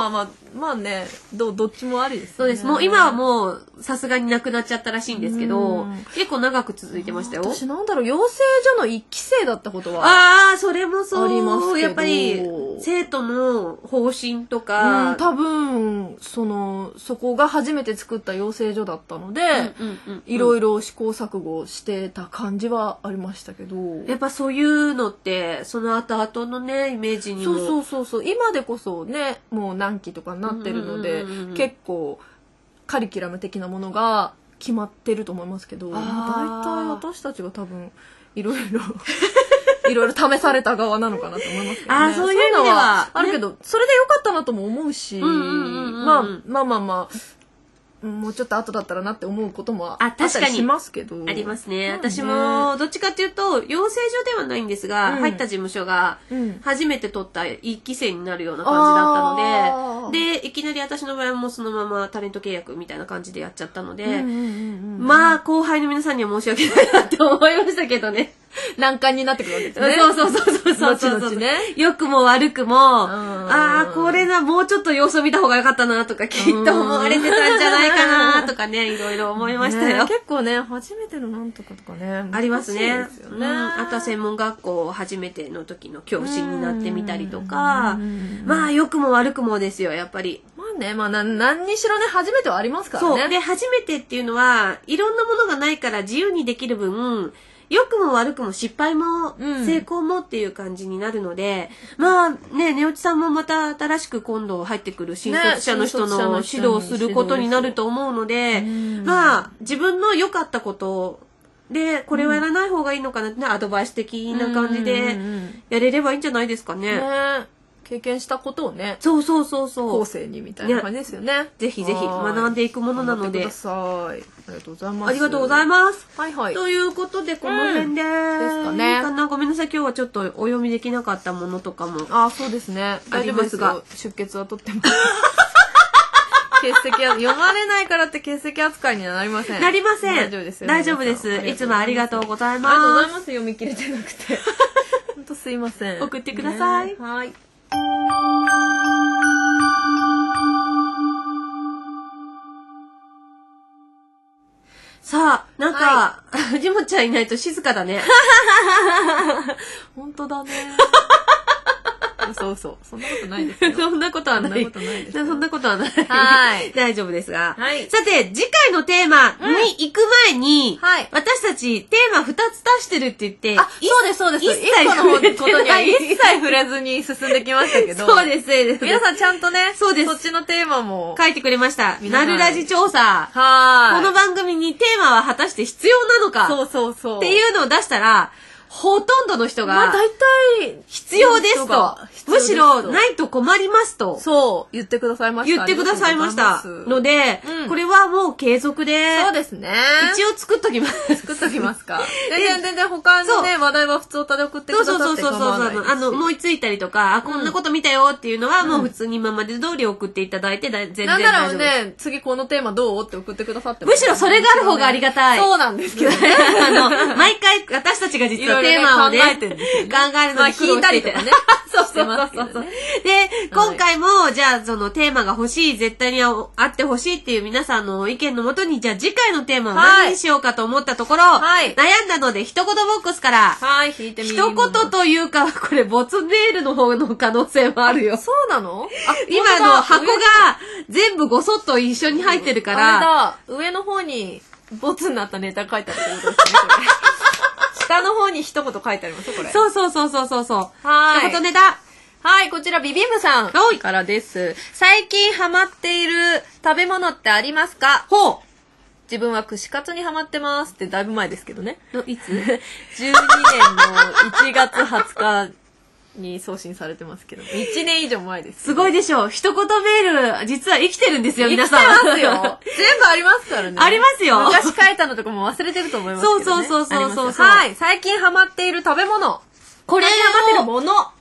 まあね、どっちもありですね。 そうです。もう今はもうさすがになくなっちゃったらしいんですけど、結構長く続いてましたよ。 私なんだろう、養成所の1期生だったことは。 ああ、それもそう。 ありますけど。 やっぱり、生徒の方針とか。 多分、そこが初めて作った養成所だったので、いろいろ試行錯誤してた感じはありましたけど。 やっぱそういうのって、その後々のね、イメージにも。 そう。今でこそね、もう何期とかになってるので、結構、カリキュラム的なものが決まってると思いますけど、大体私たちが多分いろいろ試された側なのかなと思いますけどね。 そういうのはあるけど、それでよかったなとも思うし、まあもうちょっと後だったらなって思うこともあったりしますけど。 ありますね。私もどっちかっていうと養成所ではないんですが、入った事務所が初めて取った1期生になるような感じだったので、でいきなり私の場合もそのままタレント契約みたいな感じでやっちゃったので、まあ後輩の皆さんには申し訳ないなって思いましたけどね。 難関になってくるわけですね。 そうね。良くも悪くも、これもうちょっと様子を見た方が良かったなとか、きっと思われてたんじゃないかなとかね、いろいろ思いましたよ。 結構ね、初めてのなんとかとかね。 ありますね。あとは専門学校初めての時の教師になってみたりとか、まあ良くも悪くもですよ、やっぱり。 まあ何にしろね、初めてはありますからね。 そう。で、初めてっていうのは、いろんなものがないから自由にできる分、良くも悪くも失敗も成功もっていう感じになるので、まあね、寝落ちさんもまた新しく今度入ってくる新卒者の人の指導をすることになると思うので、まあ自分の良かったことで、これはやらない方がいいのかなって、アドバイス的な感じでやれればいいんじゃないですかね。 経験したことをね、 そう後世にみたいな感じですよね。 ぜひぜひ学んでいくものなので。 ありがとうございます。 ありがとうございます。 はいはい。 ということで、この辺で、 ですかね。 ごめんなさい、今日はちょっとお読みできなかったものとかも。 そうですね。大丈夫ですが、出血は取ってます。欠席は、読まれないからって欠席扱いにはなりません。 なりません。 大丈夫ですよ。 大丈夫です。いつもありがとうございます。 ありがとうございます。読み切れてなくて。ほんとすいません。 送ってください。 はい。 さあ、なんか、ジモちゃんいないと静かだね。 本当だね。そう。そんなことないですよ。 そんなことはない。そんなことはない。 はい。 大丈夫ですが。 はい。 さて、次回のテーマに行く前に、私たちテーマ2つ出してるって言って、 そうです。 一切のことには一切触れずに進んできましたけど。 そうです。 皆さんちゃんとね、 そうです。 そっちのテーマも書いてくれました。なるラジ調査。この番組にテーマは果たして必要なのか。 そう。 っていうのを出したら、ほとんどの人が、 大体、 必要ですと。むしろ、ないと困りますと。 そう、言ってくださいました。 言ってくださいましたので、これはもう継続で。 そうですね。 一応作っときます。 作っときますか。全然他のね、話題は普通歌で送ってくださって構わないですし。 思いついたりとか、こんなこと見たよっていうのは、もう普通に今まで通り送っていただいて、全然大丈夫です。 なんならね、次このテーマどうって送ってくださってむしろそれがある方がありがたい。 そうなんですけどね。 毎回私たちが実はテーマをね、考えるのに聞いたりとかね。 そう。で、今回も、じゃあ、そのテーマが欲しい、絶対にあって欲しいっていう皆さんの意見のもとに、じゃあ次回のテーマを何にしようかと思ったところ、悩んだので、一言ボックスから、 引いてみる。 一言というか、これ、没メールの方の可能性もあるよ。 そうなの？ 今の箱が全部ごそっと一緒に入ってるから、 上の方に、ボツになったネタ書いてあるってことですね、これ。下の方に一言書いてありますこれ。 そう。 はい。 一言ネタ。 はい、こちらビビムさんからです。最近ハマっている食べ物ってありますか？自分は串カツにハマってますってだいぶ前ですけどね。 いつ？ 12年の1月20日に送信されてますけど、1年以上前です。 すごいでしょ。一言メール、実は生きてるんですよ、皆さん。 生きてますよ。全部ありますからね。 ありますよ。 昔書いたのとかも忘れてると思いますけどね。 そう。 はい。最近ハマっている食べ物。 これハマってるもの。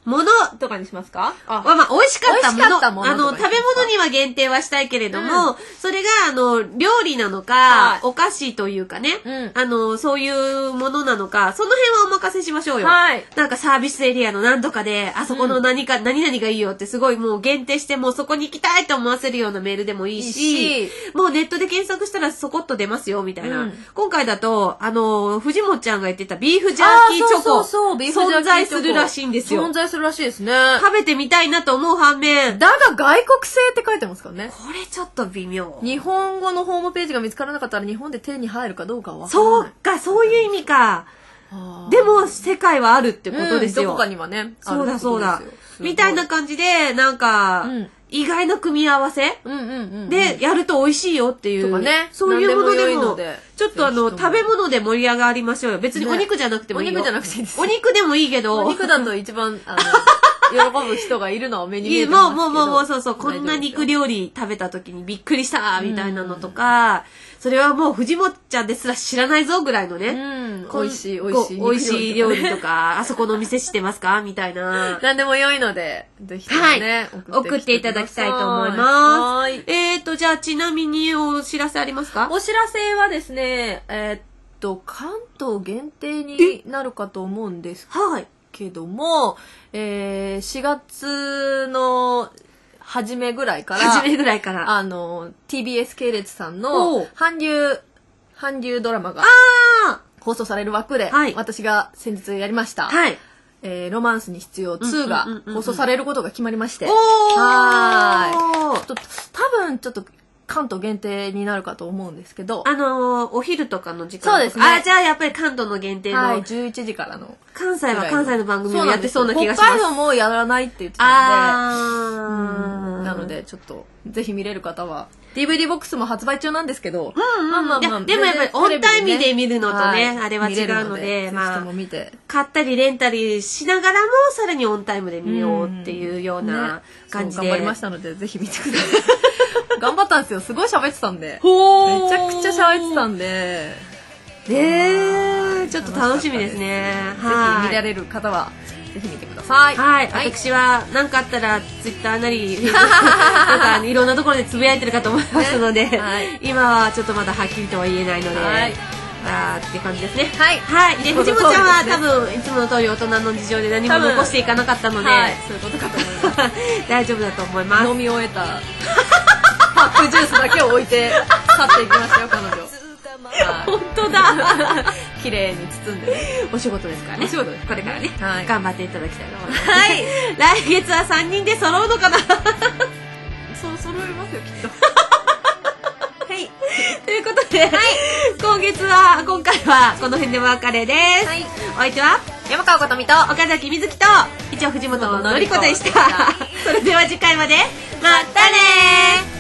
ものとかにしますか？ あまあ、美味しかったもの。 美味しかったものとか食べ物には限定はしたいけれども、それが、料理なのか、 はいお菓子というかね、 うそういうものなのか、その辺はお任せしましょうよ。 はいなんかサービスエリアの何とかで、あそこの何々がいいよってすごいもう限定してもうそこに行きたいと思わせるようなメールでもいいし、 いいしもうネットで検索したらそこっと出ますよ、みたいな。今回だと、藤本ちゃんが言ってたビーフジャーキーチョコ、 そうビーフジャーキーチョコ存在するらしいんですよ。 存在するらしいですね。 食べてみたいなと思う反面、 だが外国製って書いてますからね。 これちょっと微妙。 日本語のホームページが見つからなかったら日本で手に入るかどうかは分からない。 そうか、そういう意味か。でも、世界はあるってことですよ。 どこかにはね。 そうだそうだ。みたいな感じで、なんか、意外な組み合わせでやると美味しいよっていう。そういうものでも、ちょっと食べ物で盛り上がりましょうよ。別にお肉じゃなくてもいいよ。 お肉じゃなくていいです。 お肉でもいいけど。 お肉だと一番、喜ぶ人がいるのは目に見えてますけど。 もう、そう、こんな肉料理食べた時にびっくりしたみたいなのとか、それはもう藤本ちゃんですら知らないぞぐらいのね。 美味しい料理とか、あそこのお店知ってますかみたいな。 何でも良いので、ぜひね、 送っていただきたいと思います。じゃあちなみにお知らせありますか？ お知らせはですね、関東限定になるかと思うんですけども、4月の初めぐらいから、TBS 系列さんの韓流ドラマが放送される枠で、私が先日やりました。ロマンスに必要2が放送されることが決まりまして、多分ちょっと関東限定になるかと思うんですけど、 お昼とかの時間。 そうですね。 じゃあやっぱり関東の限定の。 11時からの。 関西は関西の番組をやってそうな気がします。 北海道もやらないって言ってたんで、なのでちょっとぜひ見れる方は DVD ボックスも発売中なんですけど、 でもやっぱりオンタイムで見るのとね、あれは違うので、買ったりレンタリしながらもさらにオンタイムで見ようっていうような感じで。 頑張りましたのでぜひ見てください。頑張ったんですよ。すごい喋ってたんで。めちゃくちゃ喋ってたんで。 ちょっと楽しみですね。 ぜひ見られる方はぜひ見てください。 私は何かあったらツイッターなりなんかいろんなところでつぶやいてるかと思いますので、今はちょっとまだはっきりとは言えないので、って感じですね。で、藤本ちゃんは多分いつもの通り大人の事情で何も残していかなかったので、 そういうことかと思います。 大丈夫だと思います。 飲み終えたパックジュースだけを置いて去っていきましたよ、彼女。 本当だ。 綺麗に包んで。 お仕事ですからね。 お仕事です。 これからね、頑張っていただきたいと思います。来月は3人で揃うのかな。 そう揃いますよ、きっと。 ということで、今回はこの辺でお別れです。お相手は山川ことみと岡崎みずきと一応藤本のりこでした。それでは次回まで、またねー。